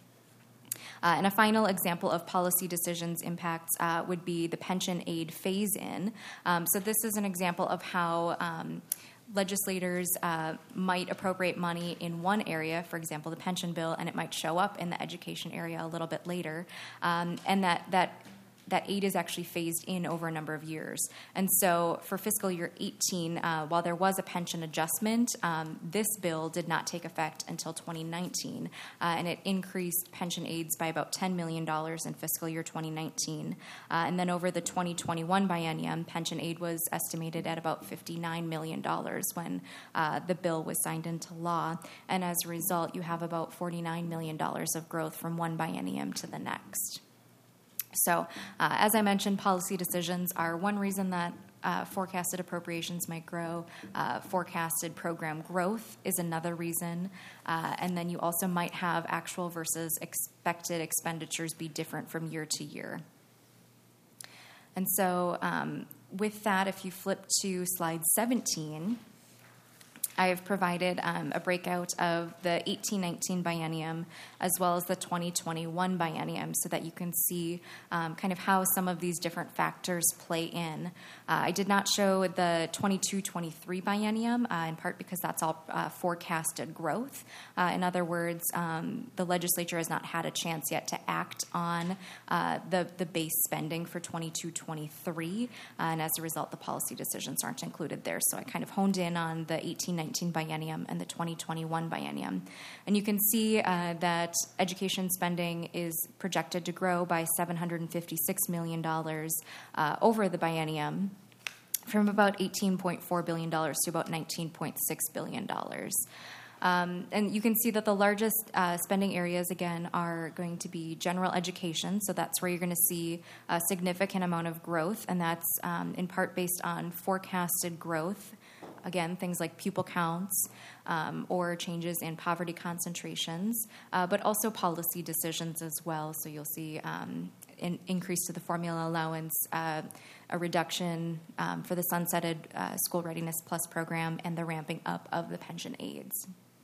Uh, and a final example of policy decisions impacts uh, would be the pension aid phase-in. Um, so this is an example of how um, legislators uh, might appropriate money in one area, for example, the pension bill, and it might show up in the education area a little bit later, um, and that that that aid is actually phased in over a number of years. And so for fiscal year eighteen, uh, while there was a pension adjustment, um, this bill did not take effect until twenty nineteen, uh, and it increased pension aids by about ten million dollars in fiscal year twenty nineteen. Uh, and then over the twenty twenty-one biennium, pension aid was estimated at about fifty-nine million dollars when uh, the bill was signed into law. And as a result, you have about forty-nine million dollars of growth from one biennium to the next. So, uh, as I mentioned, policy decisions are one reason that uh, forecasted appropriations might grow. Uh, forecasted program growth is another reason. Uh, and then you also might have actual versus expected expenditures be different from year to year. And so, um, with that, if you flip to slide seventeen, I have provided um, a breakout of the eighteen nineteen biennium as well as the twenty twenty-one biennium so that you can see um, kind of how some of these different factors play in. Uh, I did not show the twenty-two twenty-three biennium uh, in part because that's all uh, forecasted growth. Uh, in other words, um, the legislature has not had a chance yet to act on uh, the, the base spending for twenty-two twenty-three, uh, and as a result, the policy decisions aren't included there. So I kind of honed in on the eighteen nineteen biennium and the twenty twenty-one biennium. And you can see uh, that education spending is projected to grow by seven hundred fifty-six million dollars uh, over the biennium, from about eighteen point four billion dollars to about nineteen point six billion dollars. Um, and you can see that the largest uh, spending areas, again, are going to be general education. So that's where you're going to see a significant amount of growth, and that's um, in part based on forecasted growth. Again, things like pupil counts um, or changes in poverty concentrations, uh, but also policy decisions as well. So you'll see um, an increase to the formula allowance, uh, a reduction um, for the sunsetted uh, School Readiness Plus program, and the ramping up of the pension aids.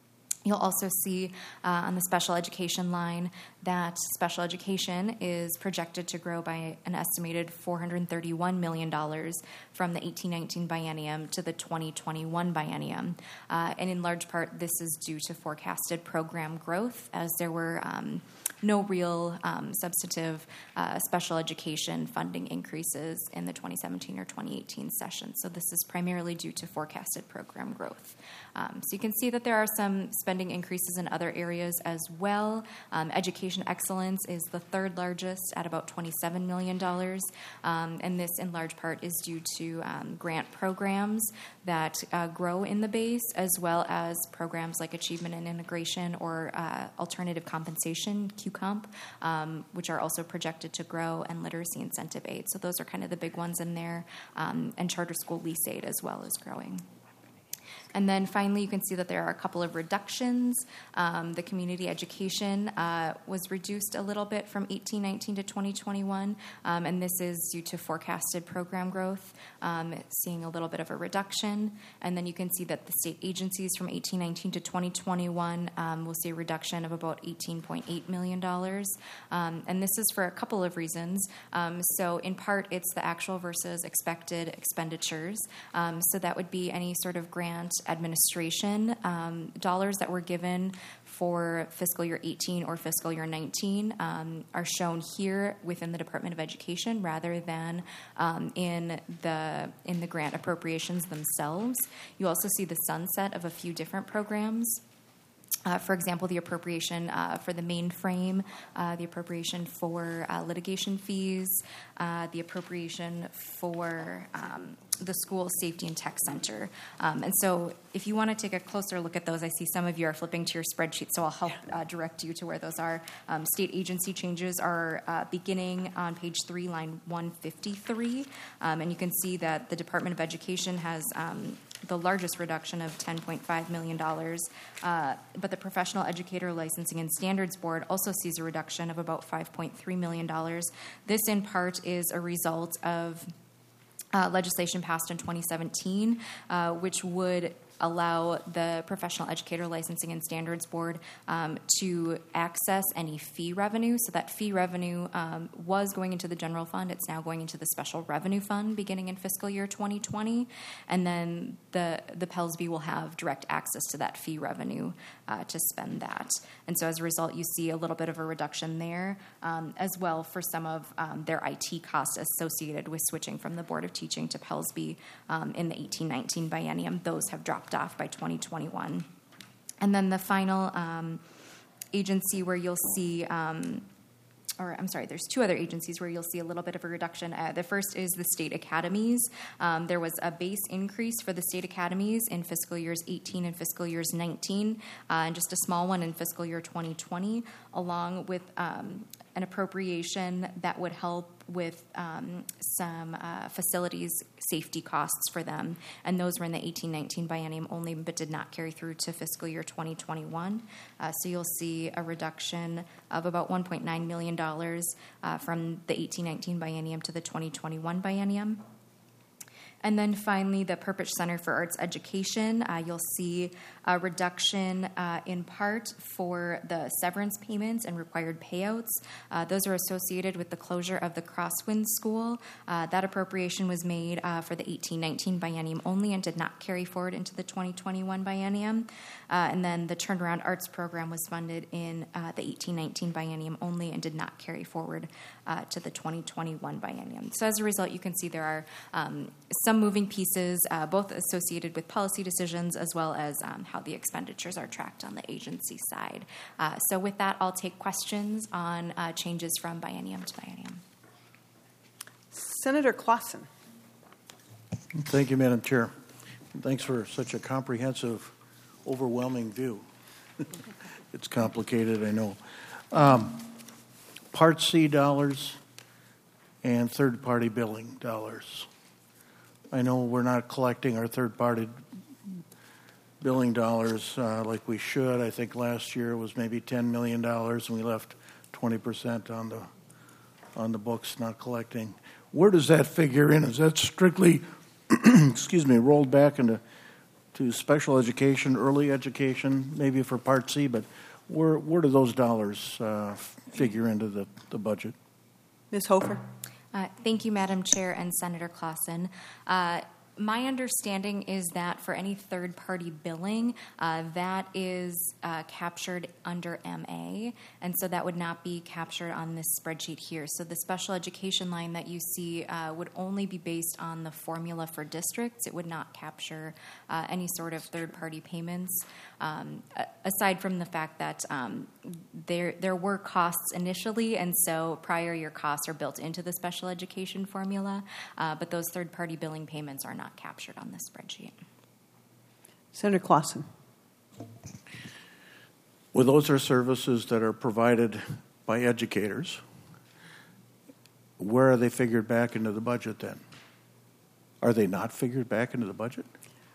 You'll also see uh, on the special education line that special education is projected to grow by an estimated four hundred thirty-one million dollars from the eighteen nineteen biennium to the twenty twenty-one biennium. Uh, and in large part, this is due to forecasted program growth, as there were um, no real um, substantive uh, special education funding increases in the twenty seventeen or twenty eighteen session. So this is primarily due to forecasted program growth. Um, so you can see that there are some spending increases in other areas as well. Um, education excellence is the third largest at about twenty-seven million dollars, um, and this in large part is due to um, grant programs that uh, grow in the base, as well as programs like achievement and integration or uh, alternative compensation, Q COMP, um, which are also projected to grow, and literacy incentive aid. So those are kind of the big ones in there, um, and charter school lease aid as well is growing. And then finally, you can see that there are a couple of reductions. Um, the community education uh, was reduced a little bit from eighteen nineteen to twenty twenty-one, um, and this is due to forecasted program growth, um, seeing a little bit of a reduction. And then you can see that the state agencies from eighteen nineteen to twenty twenty-one um, will see a reduction of about eighteen point eight million dollars. Um, and this is for a couple of reasons. Um, so in part, it's the actual versus expected expenditures. Um, so that would be any sort of grant administration um, dollars that were given for fiscal year eighteen or fiscal year nineteen um, are shown here within the Department of Education rather than um, in the in the grant appropriations themselves. You also see the sunset of a few different programs. Uh, for example, the appropriation uh, for the mainframe, uh, the appropriation for uh, litigation fees, uh, the appropriation for um, the school safety and tech center. Um, and so if you want to take a closer look at those, I see some of you are flipping to your spreadsheet, so I'll help uh, direct you to where those are. Um, state agency changes are uh, beginning on page three, line one fifty-three. Um, and you can see that the Department of Education has um, the largest reduction of ten point five million dollars. Uh, but the Professional Educator Licensing and Standards Board also sees a reduction of about five point three million dollars. This, in part, is a result of uh, legislation passed in twenty seventeen, uh, which would allow the Professional Educator Licensing and Standards Board um, to access any fee revenue. So that fee revenue um, was going into the general fund. It's now going into the special revenue fund beginning in fiscal year twenty twenty. And then the, the P E L S B will have direct access to that fee revenue uh, to spend that. And so as a result, you see a little bit of a reduction there, um, as well for some of um, their I T costs associated with switching from the Board of Teaching to P E L S B um, in the eighteen nineteen biennium. Those have dropped off by twenty twenty-one. And then the final um, agency where you'll see, um, or I'm sorry, there's two other agencies where you'll see a little bit of a reduction. Uh, the first is the state academies. Um, there was a base increase for the state academies in fiscal years eighteen and fiscal years nineteen, uh, and just a small one in fiscal year twenty twenty, along with um, an appropriation that would help with um, some uh, facilities safety costs for them. And those were in the eighteen nineteen biennium only, but did not carry through to fiscal year twenty twenty-one. Uh, so you'll see a reduction of about one point nine million dollars uh, from the eighteen nineteen biennium to the twenty twenty-one biennium. And then finally, the Perpich Center for Arts Education, uh, you'll see a reduction uh, in part for the severance payments and required payouts. Uh, those are associated with the closure of the Crosswinds School. Uh, that appropriation was made uh, for the eighteen nineteen biennium only and did not carry forward into the twenty twenty-one biennium. Uh, and then the Turnaround Arts Program was funded in uh, the eighteen nineteen biennium only and did not carry forward uh, to the twenty twenty-one biennium. So as a result, you can see there are um, some moving pieces, uh, both associated with policy decisions as well as um, how the expenditures are tracked on the agency side. Uh, so with that, I'll take questions on uh, changes from biennium to biennium. Senator Clausen. Thank you, Madam Chair. Thanks for such a comprehensive, overwhelming view. It's complicated, I know. Um, Part C dollars and third-party billing dollars. I know we're not collecting our third-party billing dollars uh, like we should. I think last year it was maybe ten million dollars, and we left twenty percent on the on the books not collecting. Where does that figure in? Is that strictly, excuse me, rolled back into to special education, early education, maybe for Part C, but where where do those dollars uh, figure into the, the budget? Miz Hofer. Uh, thank you, Madam Chair and Senator Clausen. Uh, My understanding is that for any third-party billing, uh, that is uh, captured under M A, and so that would not be captured on this spreadsheet here. So the special education line that you see uh, would only be based on the formula for districts. It would not capture uh, any sort of third-party payments, um, aside from the fact that um, there there were costs initially, and so prior year costs are built into the special education formula, uh, but those third-party billing payments are not not captured on this spreadsheet. Senator Clausen. Well, those are services that are provided by educators. Where are they figured back into the budget then? Are they not figured back into the budget?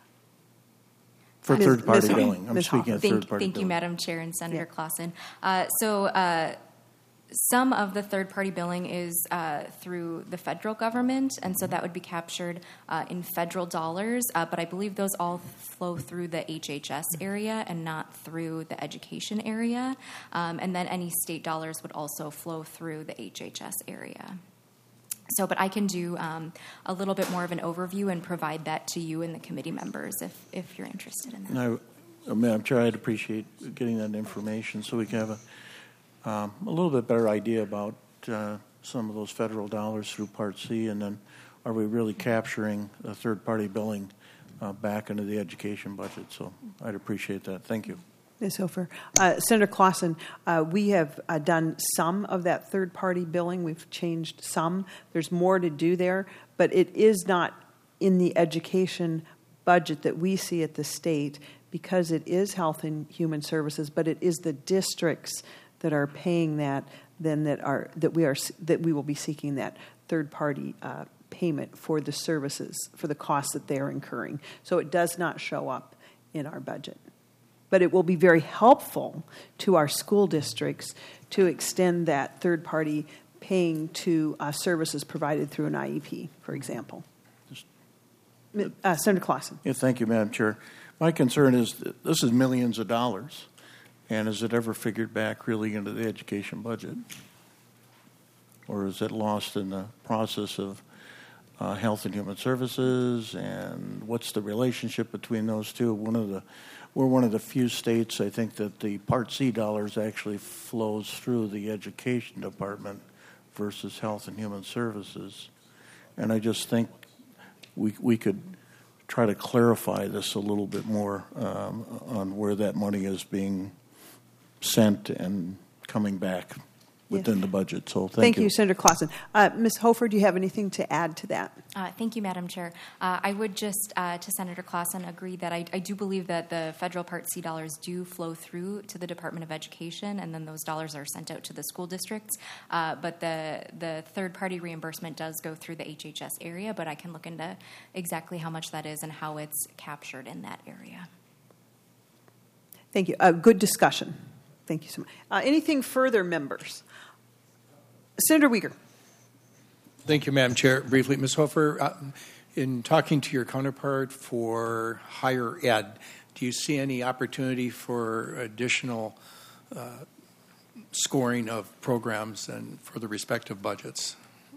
For Miz third-party Miz billing. I'm Miz speaking of thank, third-party Thank billing. you, Madam Chair and Senator yeah. Clausen. Uh, so uh, some of the third-party billing is uh, through the federal government, and so that would be captured uh, in federal dollars, uh, but I believe those all flow through the H H S area and not through the education area. Um, and then any state dollars would also flow through the H H S area. So, but I can do um, a little bit more of an overview and provide that to you and the committee members if, if you're interested in that. No, Madam Chair, I'd appreciate getting that information so we can have a Um, a little bit better idea about uh, some of those federal dollars through Part C, and then are we really capturing the third-party billing uh, back into the education budget? So I'd appreciate that. Thank you. Miz Hofer. Uh, Senator Clausen, uh, we have uh, done some of that third-party billing. We've changed some. There's more to do there, but it is not in the education budget that we see at the state because it is Health and Human Services, but it is the districts that are paying that, then that are that we are that we will be seeking that third party uh, payment for the services for the costs that they are incurring. So it does not show up in our budget, but it will be very helpful to our school districts to extend that third party paying to uh, services provided through an I E P, for example. Uh, Senator Clausen. Yeah, thank you, Madam Chair. My concern is that this is millions of dollars. And is it ever figured back really into the education budget? Or is it lost in the process of uh, Health and Human Services? And what's the relationship between those two? One of the, we're one of the few states, I think, that the Part C dollars actually flows through the education department versus Health and Human Services. And I just think we we could try to clarify this a little bit more um, on where that money is being sent and coming back within yes. the budget. So thank, thank you. you, Senator Clausen. Uh, Miz Hofer, do you have anything to add to that? Uh, thank you, Madam Chair. Uh, I would just, uh, to Senator Clausen, agree that I, I do believe that the federal Part C dollars do flow through to the Department of Education, and then those dollars are sent out to the school districts. Uh, but the, the third-party reimbursement does go through the H H S area, but I can look into exactly how much that is and how it's captured in that area. Thank you. Uh, good discussion. Thank you so much. Uh, anything further, members? Senator Uyghur. Thank you, Madam Chair. Briefly, Miz Hofer, uh, in talking to your counterpart for higher ed, do you see any opportunity for additional uh, scoring of programs and for the respective budgets?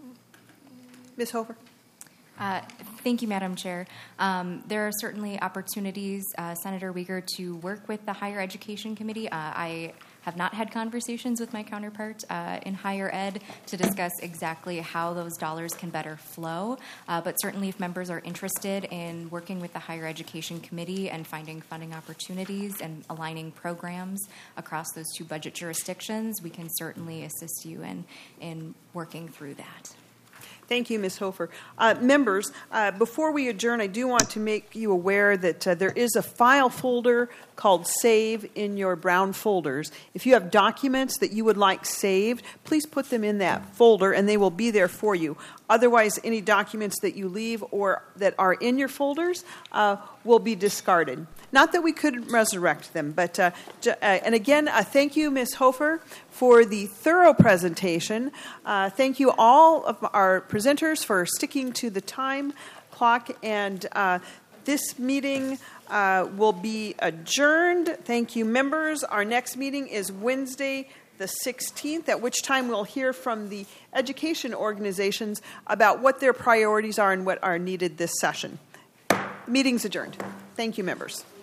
Miz Hofer. Uh, thank you, Madam Chair. Um, there are certainly opportunities, uh, Senator Uyghur, to work with the Higher Education Committee. Uh, I have not had conversations with my counterpart uh, in higher ed to discuss exactly how those dollars can better flow. Uh, but certainly if members are interested in working with the Higher Education Committee and finding funding opportunities and aligning programs across those two budget jurisdictions, we can certainly assist you in, in working through that. Thank you, Miz Hofer. Uh, members, uh, before we adjourn, I do want to make you aware that uh, there is a file folder called Save in your brown folders. If you have documents that you would like saved, please put them in that folder and they will be there for you. Otherwise, any documents that you leave or that are in your folders uh, will be discarded. Not that we could resurrect them, but, uh, j- uh, and again, uh, thank you, Miz Hofer, for the thorough presentation. Uh, thank you all of our presenters for sticking to the time clock, and uh, This meeting uh, will be adjourned. Thank you, members. Our next meeting is Wednesday, the sixteenth, at which time we'll hear from the education organizations about what their priorities are and what are needed this session. The meeting's adjourned. Thank you, members.